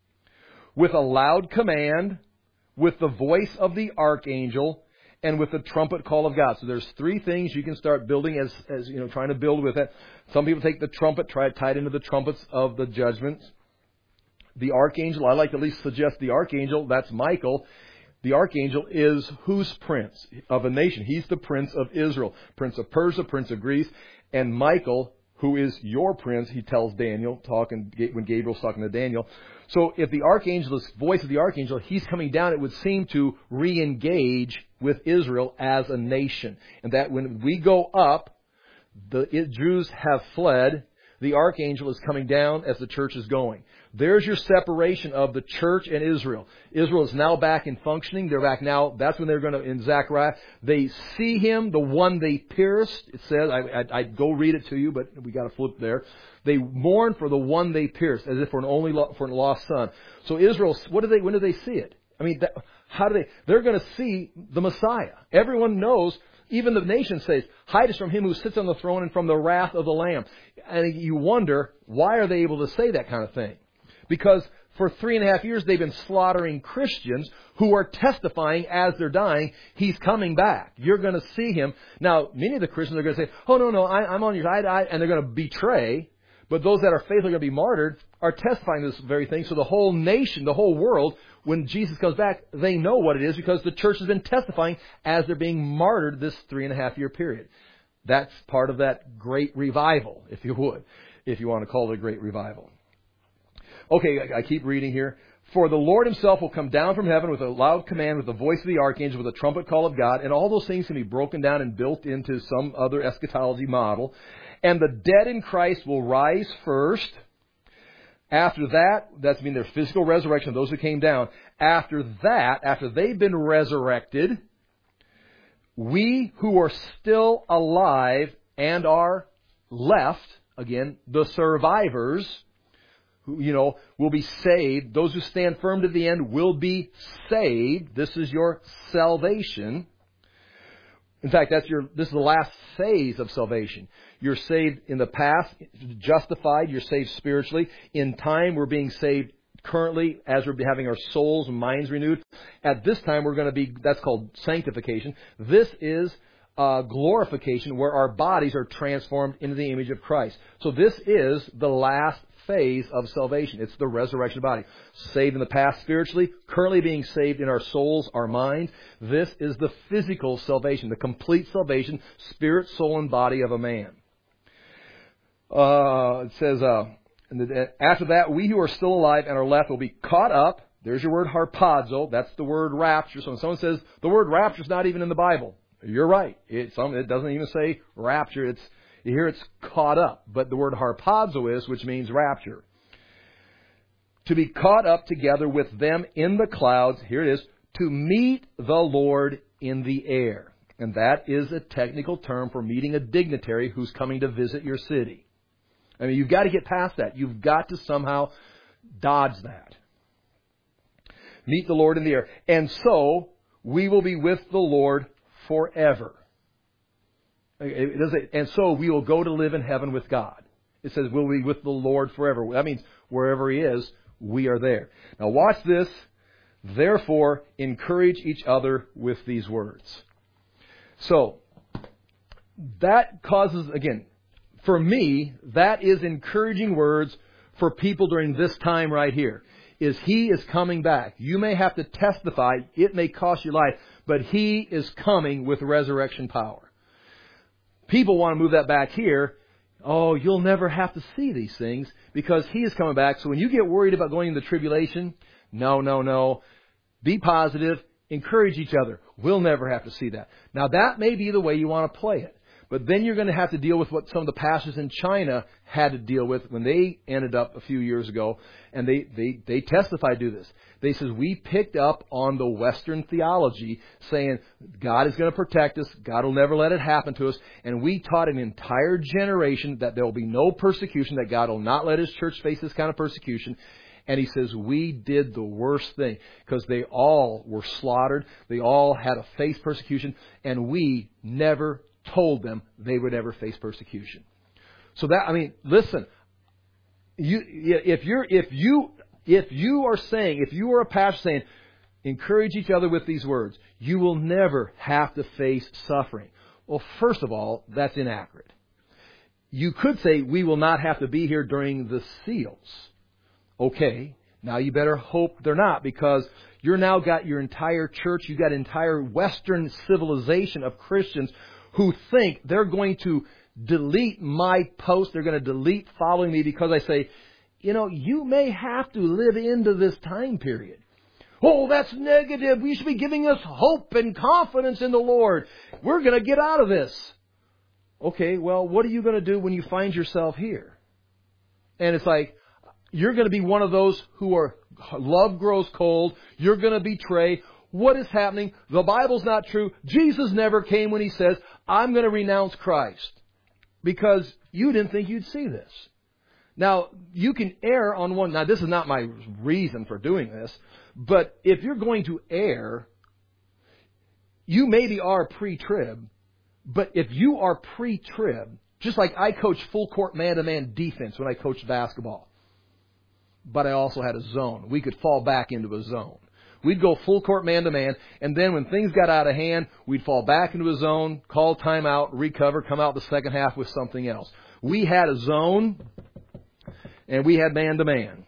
with a loud command, with the voice of the archangel, and with the trumpet call of God. So there's three things you can start building as, as you know, trying to build with it. Some people take the trumpet, try to tie it into the trumpets of the judgments. The archangel, I like to at least suggest the archangel, that's Michael. The archangel is whose prince of a nation? He's the prince of Israel, prince of Persia, prince of Greece. And Michael, who is your prince, he tells Daniel, talking when Gabriel's talking to Daniel. So if the archangel, the voice of the archangel, he's coming down, it would seem to re-engage with Israel as a nation. And that when we go up, the Jews have fled. The archangel is coming down as the church is going. There's your separation of the church and Israel. Israel is now back in functioning. They're back now. That's when they're going to, in Zechariah, they see him, the one they pierced. It says, I, I, I'd go read it to you, but we got to flip there. They mourn for the one they pierced, as if for an only for a lost son. So Israel, what do they? When do they see it? I mean, that, how do they? They're going to see the Messiah. Everyone knows. Even the nation says, hide us from him who sits on the throne and from the wrath of the Lamb. And you wonder, why are they able to say that kind of thing? Because for three and a half years, they've been slaughtering Christians who are testifying as they're dying, he's coming back. You're going to see him. Now, many of the Christians are going to say, oh, no, no, I, I'm on your side. I, and they're going to betray. But those that are faithful are going to be martyred are testifying this very thing. So the whole nation, the whole world, when Jesus comes back, they know what it is because the church has been testifying as they're being martyred this three and a half year period. That's part of that great revival, if you would, if you want to call it a great revival. Okay, I keep reading here. For the Lord himself will come down from heaven with a loud command, with the voice of the archangel, with a trumpet call of God, and all those things can be broken down and built into some other eschatology model. And the dead in Christ will rise first. After that, that's mean their physical resurrection, those who came down. After that, after they've been resurrected, we who are still alive and are left, again, the survivors, who, you know, will be saved. Those who stand firm to the end will be saved. This is your salvation. In fact, that's your. This is the last phase of salvation. You're saved in the past, justified. You're saved spiritually. In time, we're being saved currently as we're having our souls and minds renewed. At this time, we're going to be. That's called sanctification. This is uh, glorification, where our bodies are transformed into the image of Christ. So this is the last phase of salvation. It's the resurrection of the body. Saved in the past spiritually, currently being saved in our souls, our minds. This is the physical salvation, the complete salvation, spirit, soul, and body of a man. Uh, it says, uh, after that, we who are still alive and are left will be caught up. There's your word harpazo. That's the word rapture. So when someone says the word rapture is not even in the Bible, you're right. It, some, it doesn't even say rapture. It's Here it's caught up, but the word harpazo is, which means rapture. To be caught up together with them in the clouds, here it is, to meet the Lord in the air. And that is a technical term for meeting a dignitary who's coming to visit your city. I mean, you've got to get past that. You've got to somehow dodge that. Meet the Lord in the air. And so, we will be with the Lord forever. It does, and so we will go to live in heaven with God. It says we'll be with the Lord forever. That means wherever He is, we are there. Now watch this. Therefore, encourage each other with these words. So, that causes, again, for me, that is encouraging words for people during this time right here. Is He is coming back. You may have to testify. It may cost you life. But He is coming with resurrection power. People want to move that back here. Oh, you'll never have to see these things because He is coming back. So when you get worried about going into tribulation, no, no, no. Be positive. Encourage each other. We'll never have to see that. Now that may be the way you want to play it. But then you're going to have to deal with what some of the pastors in China had to deal with when they ended up a few years ago. And they, they, they testified to this. They says, we picked up on the Western theology saying God is going to protect us. God will never let it happen to us. And we taught an entire generation that there will be no persecution, that God will not let His church face this kind of persecution. And he says, we did the worst thing because they all were slaughtered. They all had to face persecution. And we never told them they would ever face persecution. So that, I mean, listen, you, if you're, if you, if you are saying, if you are a pastor saying, encourage each other with these words, you will never have to face suffering. Well, first of all, that's inaccurate. You could say we will not have to be here during the seals. Okay, now you better hope they're not, because you're now got your entire church, you've got an entire Western civilization of Christians who think they're going to delete my post, they're going to delete following me because I say, you know, you may have to live into this time period. Oh, that's negative. We should be giving us hope and confidence in the Lord. We're going to get out of this. Okay, well, what are you going to do when you find yourself here? And it's like, you're going to be one of those who are, love grows cold. You're going to betray. What is happening? The Bible's not true. Jesus never came when He says, I'm going to renounce Christ. Because you didn't think you'd see this. Now, you can err on one. Now, this is not my reason for doing this. But if you're going to err, you maybe are pre-trib. But if you are pre-trib, just like I coached full court man-to-man defense when I coached basketball. But I also had a zone. We could fall back into a zone. We'd go full court man-to-man, and then when things got out of hand, we'd fall back into a zone, call timeout, recover, come out the second half with something else. We had a zone, and we had man-to-man.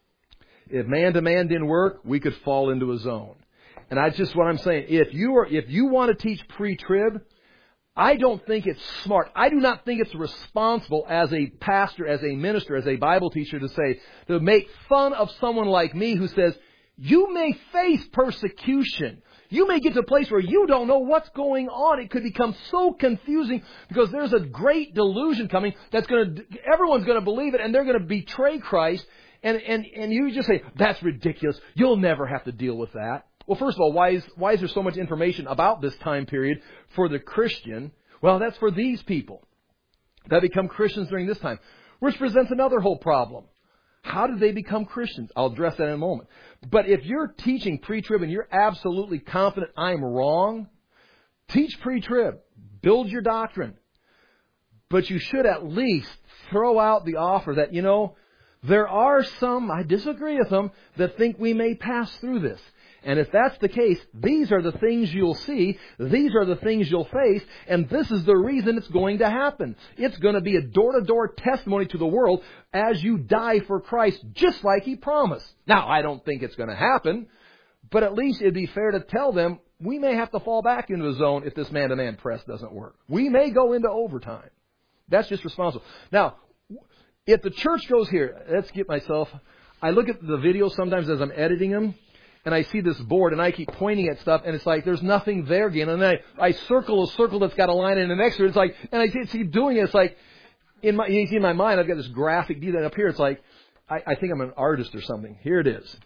If man-to-man didn't work, we could fall into a zone. And that's just what I'm saying. If you are, if you want to teach pre-trib, I don't think it's smart. I do not think it's responsible as a pastor, as a minister, as a Bible teacher to say, to make fun of someone like me who says, you may face persecution. You may get to a place where you don't know what's going on. It could become so confusing because there's a great delusion coming that's going to, everyone's going to believe it and they're going to betray Christ. And, and, and you just say, that's ridiculous. You'll never have to deal with that. Well, first of all, why is, why is there so much information about this time period for the Christian? Well, that's for these people that become Christians during this time, which presents another whole problem. How did they become Christians? I'll address that in a moment. But if you're teaching pre-trib and you're absolutely confident I'm wrong, teach pre-trib. Build your doctrine. But you should at least throw out the offer that, you know, there are some, I disagree with them, that think we may pass through this. And if that's the case, these are the things you'll see, these are the things you'll face, and this is the reason it's going to happen. It's going to be a door-to-door testimony to the world as you die for Christ, just like He promised. Now, I don't think it's going to happen, but at least it'd be fair to tell them, we may have to fall back into a zone if this man-to-man press doesn't work. We may go into overtime. That's just responsible. Now, if the church goes here, let's get myself, I look at the videos sometimes as I'm editing them, and I see this board, and I keep pointing at stuff, and it's like, there's nothing there again. And then I, I circle a circle that's got a line in the next to it. It's like, and I keep doing it. It's like, in my, you see in my mind, I've got this graphic detail up here. It's like, I, I think I'm an artist or something. Here it is.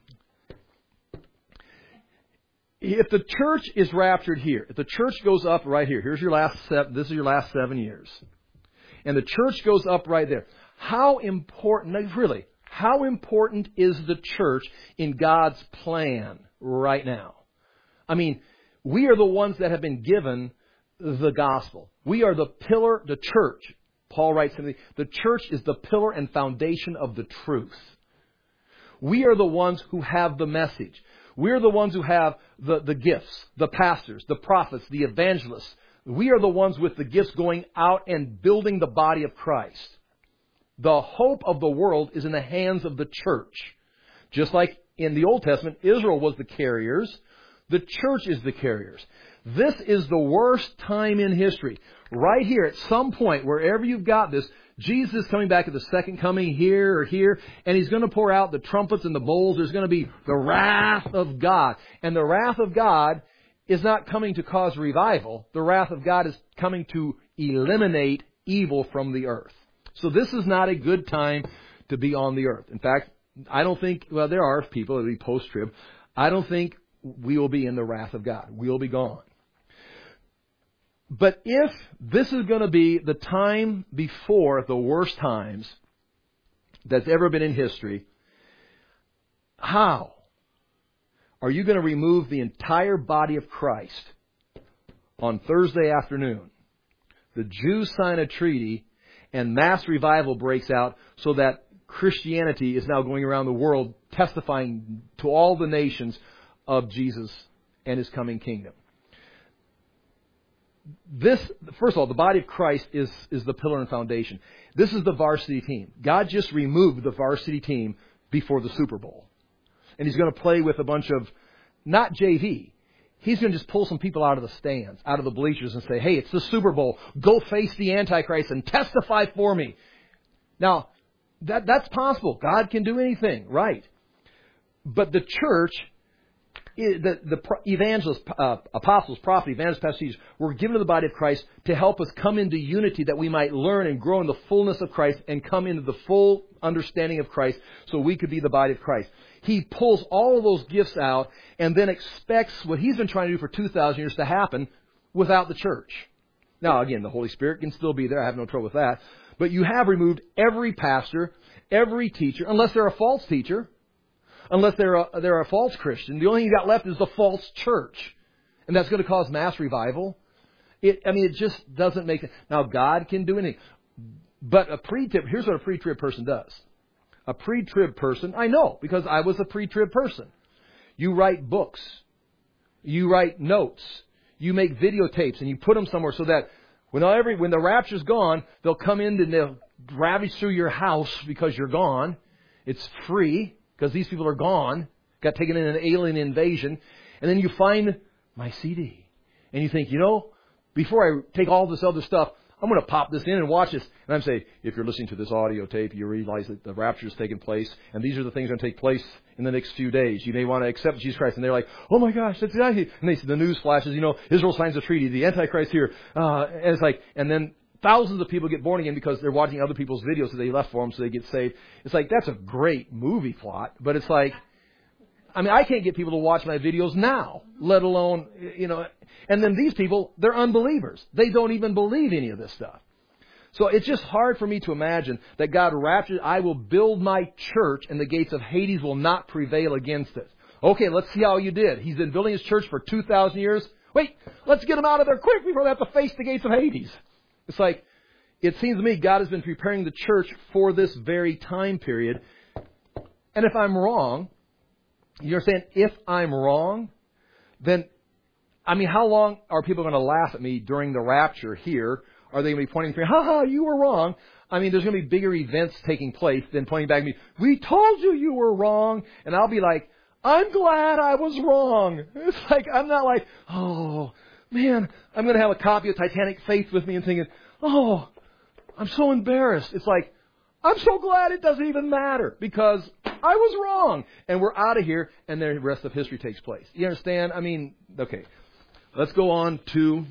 If the church is raptured here, if the church goes up right here, here's your last seven, this is your last seven years. And the church goes up right there. How important, really, how important is the church in God's plan right now? I mean, we are the ones that have been given the gospel. We are the pillar, the church. Paul writes to me, the church is the pillar and foundation of the truth. We are the ones who have the message. We're the ones who have the, the gifts, the pastors, the prophets, the evangelists. We are the ones with the gifts going out and building the body of Christ. The hope of the world is in the hands of the church. Just like in the Old Testament, Israel was the carriers. The church is the carriers. This is the worst time in history. Right here, at some point, wherever you've got this, Jesus is coming back at the second coming here or here, and He's going to pour out the trumpets and the bowls. There's going to be the wrath of God. And the wrath of God is not coming to cause revival. The wrath of God is coming to eliminate evil from the earth. So this is not a good time to be on the earth. In fact, I don't think, well, there are people that will be post-trib. I don't think we will be in the wrath of God. We will be gone. But if this is going to be the time before the worst times that's ever been in history, how are you going to remove the entire body of Christ on Thursday afternoon? The Jews sign a treaty and mass revival breaks out so that Christianity is now going around the world testifying to all the nations of Jesus and His coming kingdom. This, first of all, the body of Christ is, is the pillar and foundation. This is the varsity team. God just removed the varsity team before the Super Bowl. And He's going to play with a bunch of, not J V. He's going to just pull some people out of the stands, out of the bleachers and say, hey, it's the Super Bowl. Go face the Antichrist and testify for me. Now, that that's possible. God can do anything, right? But the church, the, the evangelists, uh, apostles, prophets, evangelists, pastors, teachers, were given to the body of Christ to help us come into unity that we might learn and grow in the fullness of Christ and come into the full understanding of Christ so we could be the body of Christ. He pulls all of those gifts out and then expects what He's been trying to do for two thousand years to happen without the church. Now, again, the Holy Spirit can still be there. I have no trouble with that. But you have removed every pastor, every teacher, unless they're a false teacher, unless they're a, they're a false Christian. The only thing you got left is the false church. And that's going to cause mass revival. It, I mean, it just doesn't make it. Now, God can do anything. But a pre-trib, here's what a pre-trib person does. A pre-trib person, I know, because I was a pre-trib person. You write books. You write notes. You make videotapes and you put them somewhere so that when every when the rapture's gone, they'll come in and they'll ravage through your house because you're gone. It's free because these people are gone. Got taken in an alien invasion. And then you find my C D. And you think, you know, before I take all this other stuff, I'm going to pop this in and watch this. And I'm saying, if you're listening to this audio tape, you realize that the rapture is taking place, and these are the things that are going to take place in the next few days. You may want to accept Jesus Christ. And they're like, oh my gosh, that's exactly. And they see the news flashes, you know, Israel signs a treaty, the Antichrist here. Uh, and it's like, and then thousands of people get born again because they're watching other people's videos that they left for them so they get saved. It's like, that's a great movie plot, but it's like, I mean, I can't get people to watch my videos now, let alone, you know. And then these people, they're unbelievers. They don't even believe any of this stuff. So it's just hard for me to imagine that God raptured, I will build my church and the gates of Hades will not prevail against it. Okay, let's see how you did. He's been building His church for two thousand years. Wait, let's get him out of there quick before they have to face the gates of Hades. It's like, it seems to me God has been preparing the church for this very time period. And if I'm wrong, you understand, if I'm wrong, then, I mean, how long are people going to laugh at me during the rapture here? Are they going to be pointing to me, ha ha, you were wrong? I mean, there's going to be bigger events taking place than pointing back at me, we told you you were wrong. And I'll be like, I'm glad I was wrong. It's like, I'm not like, oh, man, I'm going to have a copy of Titanic Faith with me and thinking, oh, I'm so embarrassed. It's like, I'm so glad it doesn't even matter because I was wrong. And we're out of here and the rest of history takes place. You understand? I mean, okay. Let's go on to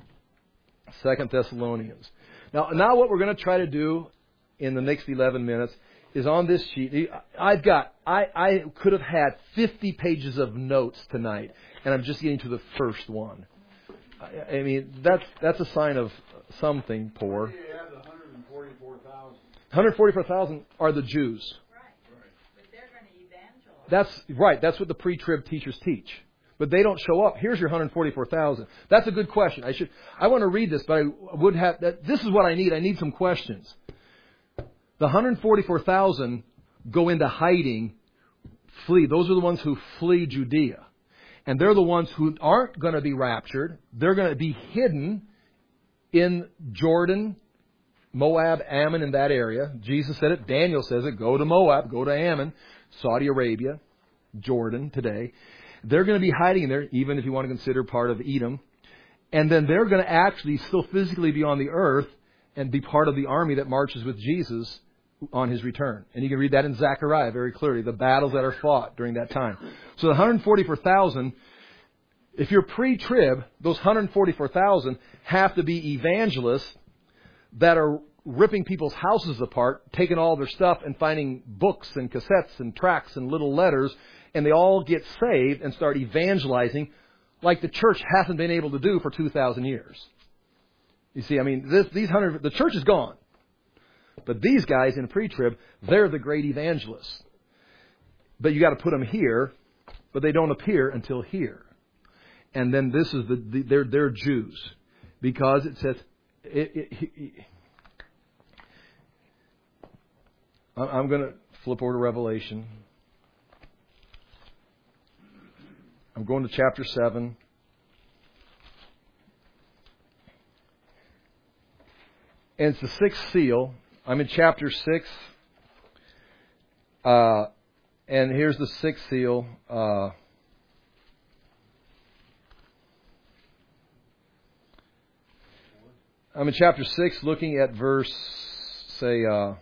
Second Thessalonians. Now, now what we're going to try to do in the next eleven minutes is on this sheet. I've got, I, I could have had fifty pages of notes tonight, and I'm just getting to the first one. I, I mean, that's that's a sign of something poor. one hundred forty-four thousand. one hundred forty-four thousand are the Jews. Right. Right. But they're going to evangelize. That's right. That's what the pre-trib teachers teach. But they don't show up. Here's your one hundred forty-four thousand. That's a good question. I should. I want to read this, but I would have. That, this is what I need. I need some questions. The one hundred forty-four thousand go into hiding flee. Those are the ones who flee Judea. And they're the ones who aren't going to be raptured. They're going to be hidden in Jordan, Moab, Ammon, in that area. Jesus said it. Daniel says it. Go to Moab. Go to Ammon, Saudi Arabia, Jordan today. They're going to be hiding there, even if you want to consider part of Edom. And then they're going to actually still physically be on the earth and be part of the army that marches with Jesus on His return. And you can read that in Zechariah very clearly, the battles that are fought during that time. So the one hundred forty-four thousand, if you're pre-trib, those one hundred forty-four thousand have to be evangelists that are ripping people's houses apart, taking all their stuff and finding books and cassettes and tracts and little letters, and they all get saved and start evangelizing like the church hasn't been able to do for two thousand years. You see, I mean, this, these hundred, the church is gone. But these guys in pre-trib, they're the great evangelists. But you got to put them here, but they don't appear until here. And then this is the, the they're they're Jews, because it says it, it, it, I'm going to flip over to Revelation. I'm going to chapter seven. And it's the sixth seal. I'm in chapter six. Uh, and here's the sixth seal. Uh, I'm in chapter six, looking at verse, say, uh,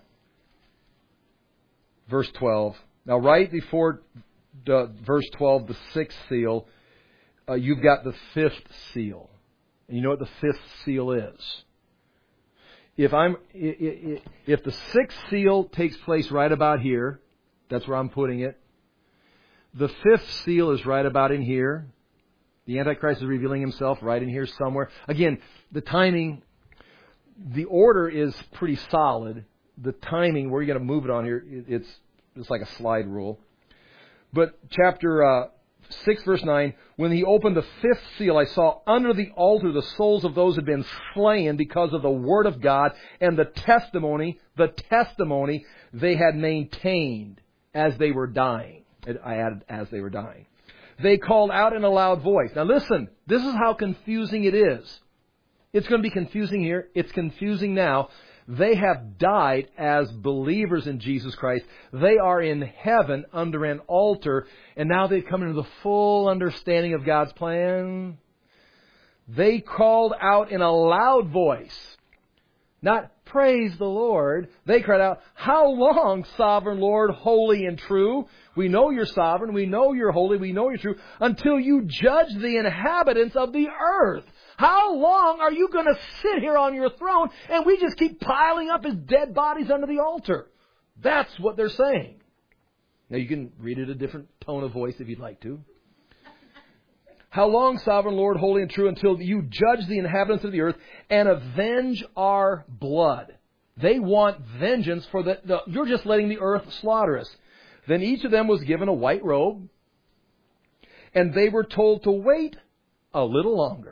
verse twelve. Now, right before the, verse twelve, the sixth seal, uh, you've got the fifth seal. And you know what the fifth seal is? If I'm, if the sixth seal takes place right about here, that's where I'm putting it. The fifth seal is right about in here. The Antichrist is revealing himself right in here somewhere. Again, the timing, the order is pretty solid. The timing, where you're going to move it on here, it's it's like a slide rule. But chapter uh, six, verse nine, when He opened the fifth seal, I saw under the altar the souls of those who had been slain because of the word of God and the testimony, the testimony they had maintained as they were dying. I added, as they were dying. They called out in a loud voice. Now listen, this is how confusing it is. It's going to be confusing here. It's confusing now. They have died as believers in Jesus Christ. They are in heaven under an altar, and now they've come into the full understanding of God's plan. They called out in a loud voice, not praise the Lord. They cried out, how long, sovereign Lord, holy and true? We know you're sovereign. We know you're holy. We know you're true. Until you judge the inhabitants of the earth. How long are you going to sit here on your throne and we just keep piling up His dead bodies under the altar? That's what they're saying. Now you can read it a different tone of voice if you'd like to. How long, sovereign Lord, holy and true, until you judge the inhabitants of the earth and avenge our blood? They want vengeance for the, the you're just letting the earth slaughter us. Then each of them was given a white robe, and they were told to wait a little longer,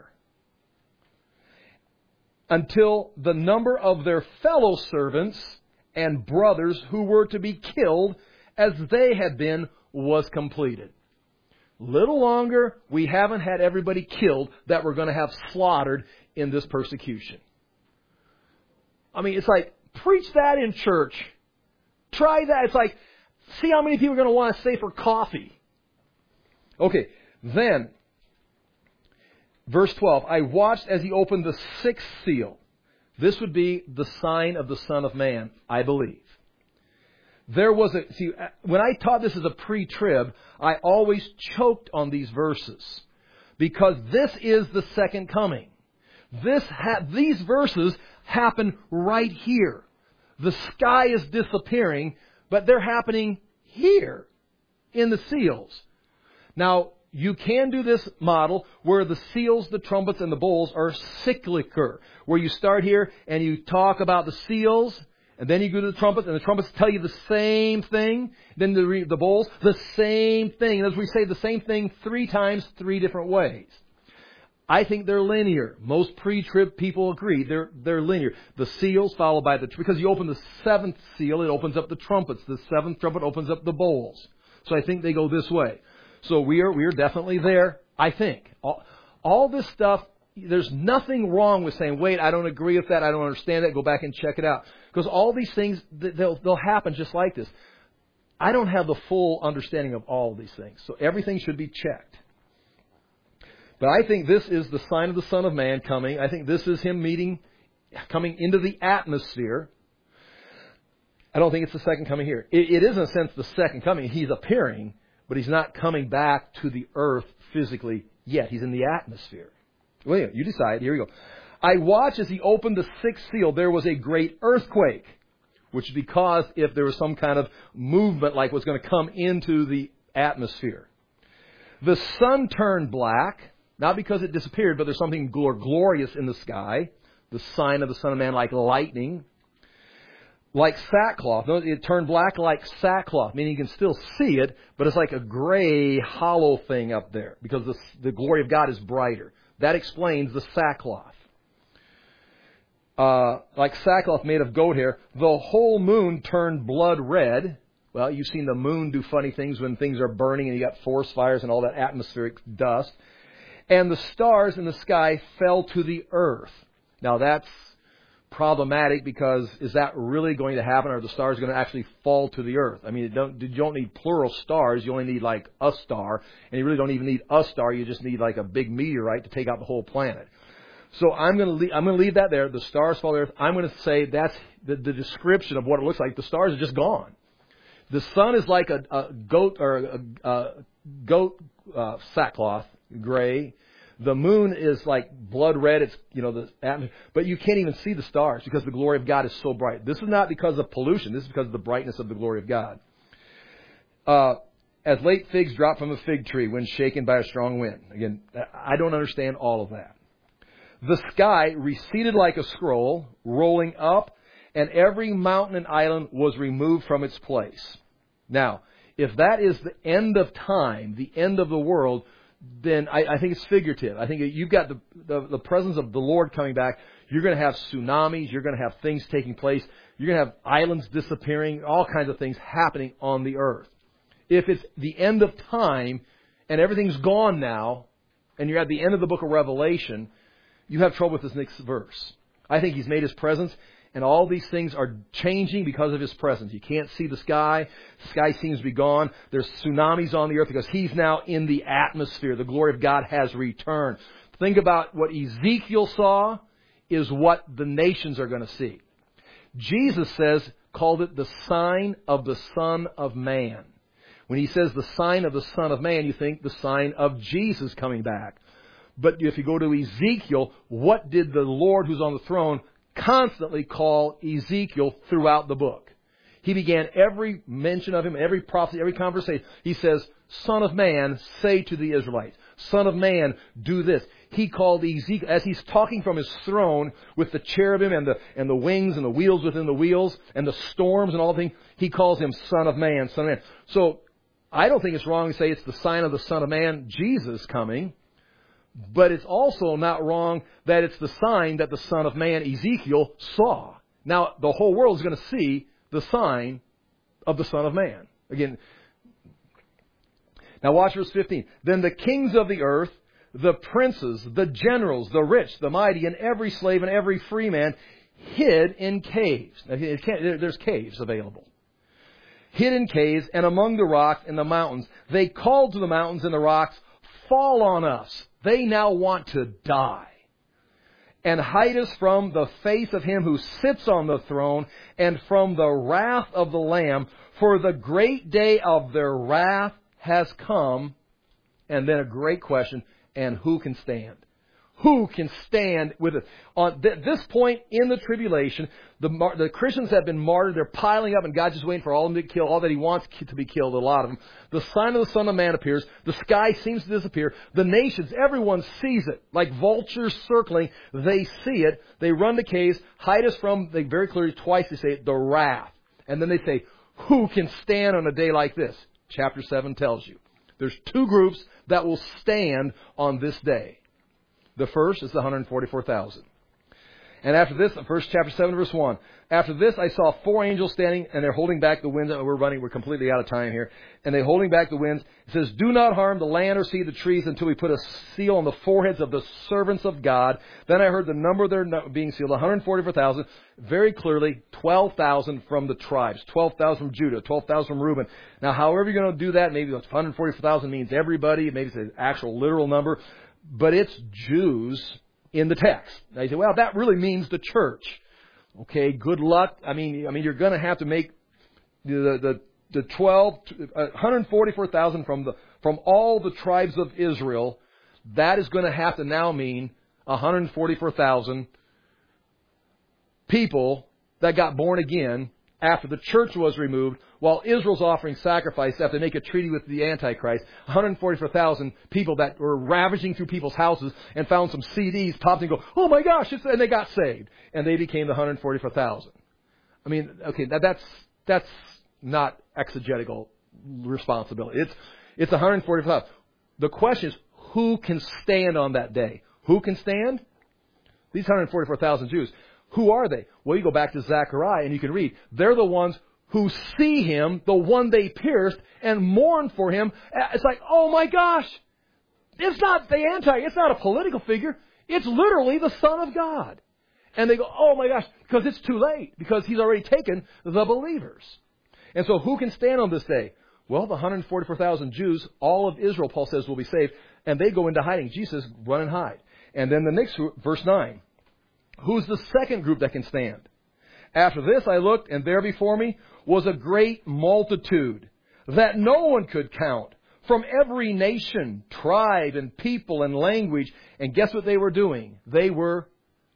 until the number of their fellow servants and brothers who were to be killed as they had been was completed. Little longer, we haven't had everybody killed that we're going to have slaughtered in this persecution. I mean, it's like, preach that in church. Try that. It's like, see how many people are going to want to stay for coffee. Okay, then, verse twelve, I watched as He opened the sixth seal. This would be the sign of the Son of Man, I believe. There was a, see, when I taught this as a pre-trib, I always choked on these verses, because this is the second coming. This ha- these verses happen right here. The sky is disappearing, but they're happening here in the seals. Now, you can do this model where the seals, the trumpets, and the bowls are cyclical, where you start here and you talk about the seals, and then you go to the trumpets, and the trumpets tell you the same thing. Then the, the bowls, the same thing. And as we say, the same thing three times, three different ways. I think they're linear. Most pre-trib people agree they're they're linear. The seals followed by the, because you open the seventh seal, it opens up the trumpets. The seventh trumpet opens up the bowls. So I think they go this way. So we are we are definitely there, I think. All, all this stuff, there's nothing wrong with saying, wait, I don't agree with that, I don't understand that, go back and check it out. Because all these things, they'll, they'll happen just like this. I don't have the full understanding of all of these things. So everything should be checked. But I think this is the sign of the Son of Man coming. I think this is Him meeting, coming into the atmosphere. I don't think it's the second coming here. It, it is, in a sense, the second coming. He's appearing, but He's not coming back to the earth physically yet. He's in the atmosphere. Well, you decide. Here we go. I watched as He opened the sixth seal. There was a great earthquake, which is because if there was some kind of movement like was going to come into the atmosphere. The sun turned black, not because it disappeared, but there's something glorious in the sky. The sign of the Son of Man like lightning. Like sackcloth. It turned black like sackcloth, meaning you can still see it, but it's like a gray, hollow thing up there because the, the glory of God is brighter. That explains the sackcloth. Uh, like sackcloth made of goat hair. The whole moon turned blood red. Well, you've seen the moon do funny things when things are burning and you got forest fires and all that atmospheric dust. And the stars in the sky fell to the earth. Now that's problematic because is that really going to happen, or are the stars going to actually fall to the earth? I mean, you don't, you don't need plural stars. You only need like a star. And you really don't even need a star. You just need like a big meteorite to take out the whole planet. So I'm going to leave, I'm going to leave that there. The stars fall to the earth. I'm going to say that's the, the description of what it looks like. The stars are just gone. The sun is like a, a goat or a, a goat uh, sackcloth, gray. The moon is like blood red. It's, you know, the atmosphere, but you can't even see the stars because the glory of God is so bright. This is not because of pollution. This is because of the brightness of the glory of God. Uh, as late figs drop from a fig tree when shaken by a strong wind. Again, I don't understand all of that. The sky receded like a scroll, rolling up, and every mountain and island was removed from its place. Now, if that is the end of time, the end of the world, then I, I think it's figurative. I think you've got the, the, the presence of the Lord coming back. You're going to have tsunamis. You're going to have things taking place. You're going to have islands disappearing, all kinds of things happening on the earth. If it's the end of time and everything's gone now, and you're at the end of the book of Revelation, you have trouble with this next verse. I think He's made His presence, and all these things are changing because of His presence. You can't see the sky. The sky seems to be gone. There's tsunamis on the earth because He's now in the atmosphere. The glory of God has returned. Think about what Ezekiel saw is what the nations are going to see. Jesus says, called it the sign of the Son of Man. When He says the sign of the Son of Man, you think the sign of Jesus coming back. But if you go to Ezekiel, what did the Lord who's on the throne constantly call Ezekiel throughout the book? He began every mention of Him, every prophecy, every conversation. He says, Son of Man, say to the Israelites. Son of Man, do this. He called Ezekiel, as He's talking from His throne with the cherubim and the, and the wings and the wheels within the wheels and the storms and all things, He calls Him Son of Man, Son of Man. So I don't think it's wrong to say it's the sign of the Son of Man, Jesus, coming. But it's also not wrong that it's the sign that the Son of Man, Ezekiel, saw. Now, the whole world is going to see the sign of the Son of Man. Again, now watch verse fifteen. Then the kings of the earth, the princes, the generals, the rich, the mighty, and every slave and every free man hid in caves. Now, it can't, there's caves available. Hid in caves and among the rocks and the mountains. They called to the mountains and the rocks, fall on us. They now want to die. And hide us from the face of Him who sits on the throne and from the wrath of the Lamb. For the great day of their wrath has come. And then a great question. And who can stand? Who can stand with it? On th- this point in the tribulation, the, mar- the Christians have been martyred. They're piling up, and God's just waiting for all of them to kill, all that He wants to be killed, a lot of them. The sign of the Son of Man appears. The sky seems to disappear. The nations, everyone sees it. Like vultures circling, they see it. They run to caves, hide us from, they very clearly, twice they say it, the wrath. And then they say, who can stand on a day like this? Chapter seven tells you. There's two groups that will stand on this day. The first is the one hundred forty-four thousand. And after this, first chapter seven, verse one. After this, I saw four angels standing, and they're holding back the winds. We're running, we're completely out of time here. And they're holding back the winds. It says, do not harm the land or sea, the trees, until we put a seal on the foreheads of the servants of God. Then I heard the number of their no- being sealed, one hundred forty-four thousand. Very clearly, twelve thousand from the tribes. twelve thousand from Judah, twelve thousand from Reuben. Now, however you're going to do that, maybe one hundred forty-four thousand means everybody. Maybe it's an actual literal number. But it's Jews in the text. Now you say, well, that really means the church. Okay, good luck. I mean, I mean, you're going to have to make the the the twelve, one hundred forty-four thousand from the from all the tribes of Israel. That is going to have to now mean one hundred forty-four thousand people that got born again after the church was removed, while Israel's offering sacrifice after they make a treaty with the Antichrist. one hundred forty-four thousand people that were ravaging through people's houses and found some C Ds, popped and go, oh my gosh, it's, and they got saved. And they became the one hundred forty-four thousand. I mean, okay, that, that's that's not exegetical responsibility. It's it's one hundred forty-four thousand. The question is, who can stand on that day? Who can stand? These one hundred forty-four thousand Jews. Who are they? Well, you go back to Zechariah and you can read. They're the ones who see him, the one they pierced, and mourn for him. It's like, oh my gosh, it's not the anti, it's not a political figure. It's literally the Son of God. And they go, oh my gosh, because it's too late, because he's already taken the believers. And so who can stand on this day? Well, the one hundred forty-four thousand Jews, all of Israel, Paul says, will be saved. And they go into hiding. Jesus, run and hide. And then the next, verse nine. Who's the second group that can stand? After this I looked, and there before me was a great multitude that no one could count, from every nation, tribe, and people, and language. And guess what they were doing? They were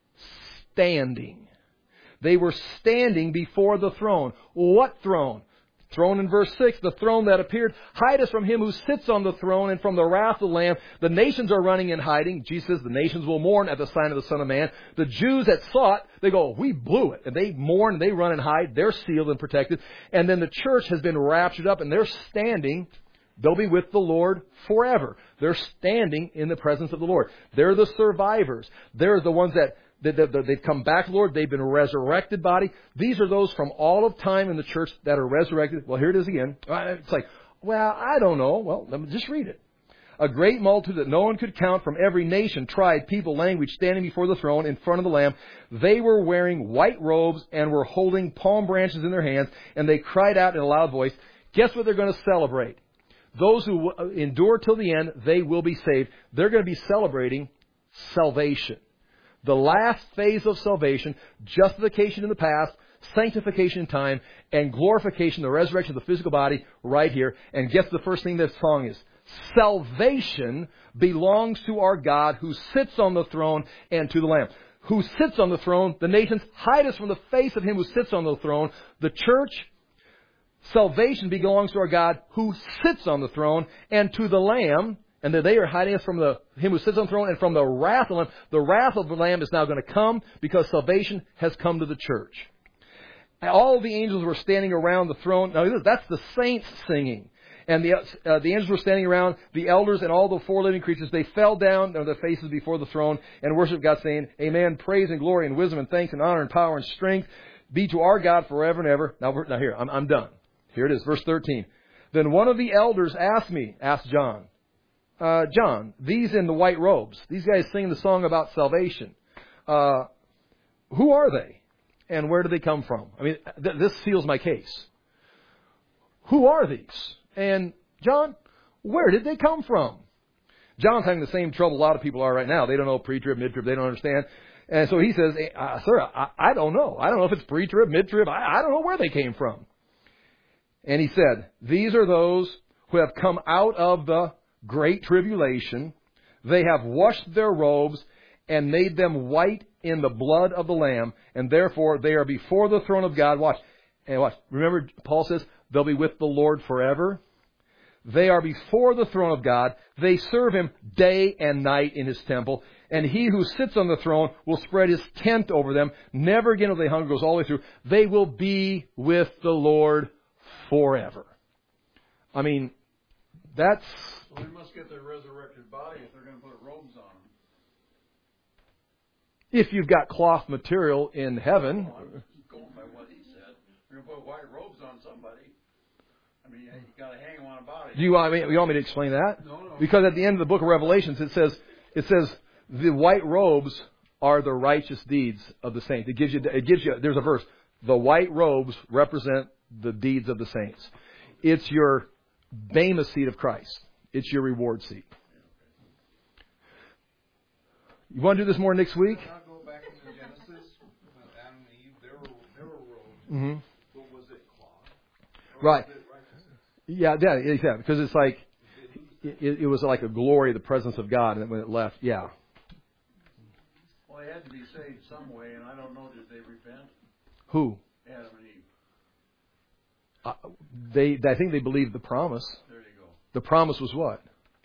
standing. They were standing before the throne. What throne? Throne in verse six, the throne that appeared. Hide us from him who sits on the throne and from the wrath of the Lamb. The nations are running and hiding. Jesus says the nations will mourn at the sign of the Son of Man. The Jews that saw it, they go, we blew it. And they mourn and they run and hide. They're sealed and protected. And then the church has been raptured up and they're standing. They'll be with the Lord forever. They're standing in the presence of the Lord. They're the survivors. They're the ones that They've come back, Lord. They've been resurrected body. These are those from all of time in the church that are resurrected. Well, here it is again. It's like, well, I don't know. Well, let me just read it. A great multitude that no one could count from every nation, tribe, people, language, standing before the throne in front of the Lamb. They were wearing white robes and were holding palm branches in their hands, and they cried out in a loud voice. Guess what they're going to celebrate? Those who endure till the end, they will be saved. They're going to be celebrating salvation. The last phase of salvation, justification in the past, sanctification in time, and glorification, the resurrection of the physical body right here. And guess the first thing this song is? Salvation belongs to our God who sits on the throne and to the Lamb. Who sits on the throne? The nations hide us from the face of him who sits on the throne. The church, salvation belongs to our God who sits on the throne and to the Lamb. And that they are hiding us from the him who sits on the throne and from the wrath of the Lamb. The wrath of the Lamb is now going to come because salvation has come to the church. And all the angels were standing around the throne. Now, that's the saints singing. And the uh, the angels were standing around, the elders and all the four living creatures. They fell down on their faces before the throne and worshiped God, saying, Amen, praise and glory and wisdom and thanks and honor and power and strength be to our God forever and ever. Now, now here, I'm, I'm done. Here it is, verse thirteen. Then one of the elders asked me, asked John, Uh, John, these in the white robes, these guys sing the song about salvation. Uh, who are they? And where do they come from? I mean, th- this seals my case. Who are these? And John, where did they come from? John's having the same trouble a lot of people are right now. They don't know pre-trib, mid-trib. They don't understand. And so he says, uh, sir, I, I don't know. I don't know if it's pre-trib, mid-trib. I, I don't know where they came from. And he said, these are those who have come out of the great tribulation. They have washed their robes and made them white in the blood of the Lamb, and therefore they are before the throne of God. Watch. And watch. Remember, Paul says they'll be with the Lord forever. They are before the throne of God. They serve him day and night in his temple. And he who sits on the throne will spread his tent over them. Never again will they hunger. Goes all the way through. They will be with the Lord forever. I mean, that's... Well, they must get their resurrected body if they're going to put robes on them. If you've got cloth material in heaven. Well, I'm going by what he said. We're going to put white robes on somebody. I mean, you got to hang one about it. Do you want me, you want me to explain that? No, no. Because at the end of the book of Revelations, it says, it says the white robes are the righteous deeds of the saints. It gives you, it gives you, there's a verse. The white robes represent the deeds of the saints. It's your Bema seat of Christ. It's your reward seat. You want to do this more next week? I'll go back into Genesis with Adam and Eve. There were, there were robes. Mm-hmm. But was it cloth? Or Right. Was it righteousness? Yeah, yeah, yeah, because it's like, it, it was like a glory, the presence of God, and when it left, yeah. Well, they had to be saved some way, and I don't know, did they repent? Who? Adam and Eve. Uh, they, I think they believed the promise. There you go. The promise was what?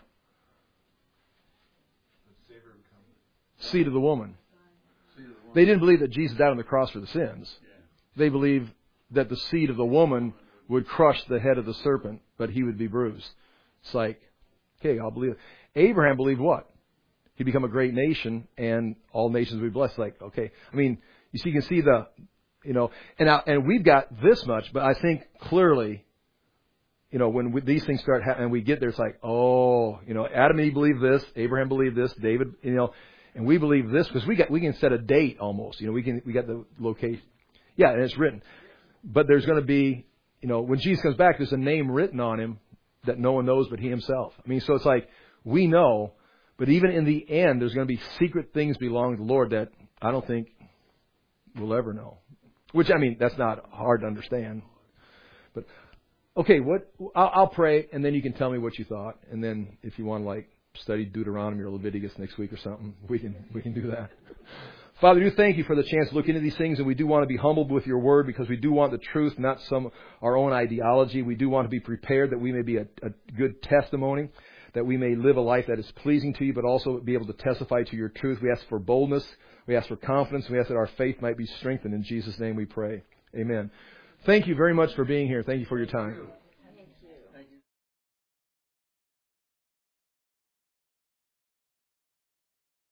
The Savior would come. Seed of the woman. See the one. They didn't believe that Jesus died on the cross for the sins. Yeah. They believed that the seed of the woman would crush the head of the serpent, but he would be bruised. It's like, okay, I'll believe it. Abraham believed what? He'd become a great nation, and all nations would be blessed. Like, okay, I mean, you see, you can see the, you know, and now, and we've got this much, but I think clearly, you know, when we, these things start happening, and we get there, it's like, oh, you know, Adam and Eve believed this, Abraham believed this, David, you know, and we believe this because we got we can set a date almost. You know, we can we got the location. Yeah, and it's written. But there's going to be, you know, when Jesus comes back, there's a name written on him that no one knows but he himself. I mean, so it's like we know, but even in the end, there's going to be secret things belonging to the Lord that I don't think we'll ever know. Which, I mean, that's not hard to understand. But okay, what I'll, I'll pray, and then you can tell me what you thought, and then if you want to like study Deuteronomy or Leviticus next week or something, we can we can do that. Father, we do thank you for the chance to look into these things, and we do want to be humbled with your word because we do want the truth, not some our own ideology. We do want to be prepared that we may be a, a good testimony, that we may live a life that is pleasing to you, but also be able to testify to your truth. We ask for boldness. We ask for confidence. We ask that our faith might be strengthened. In Jesus' name we pray. Amen. Thank you very much for being here. Thank you for your time.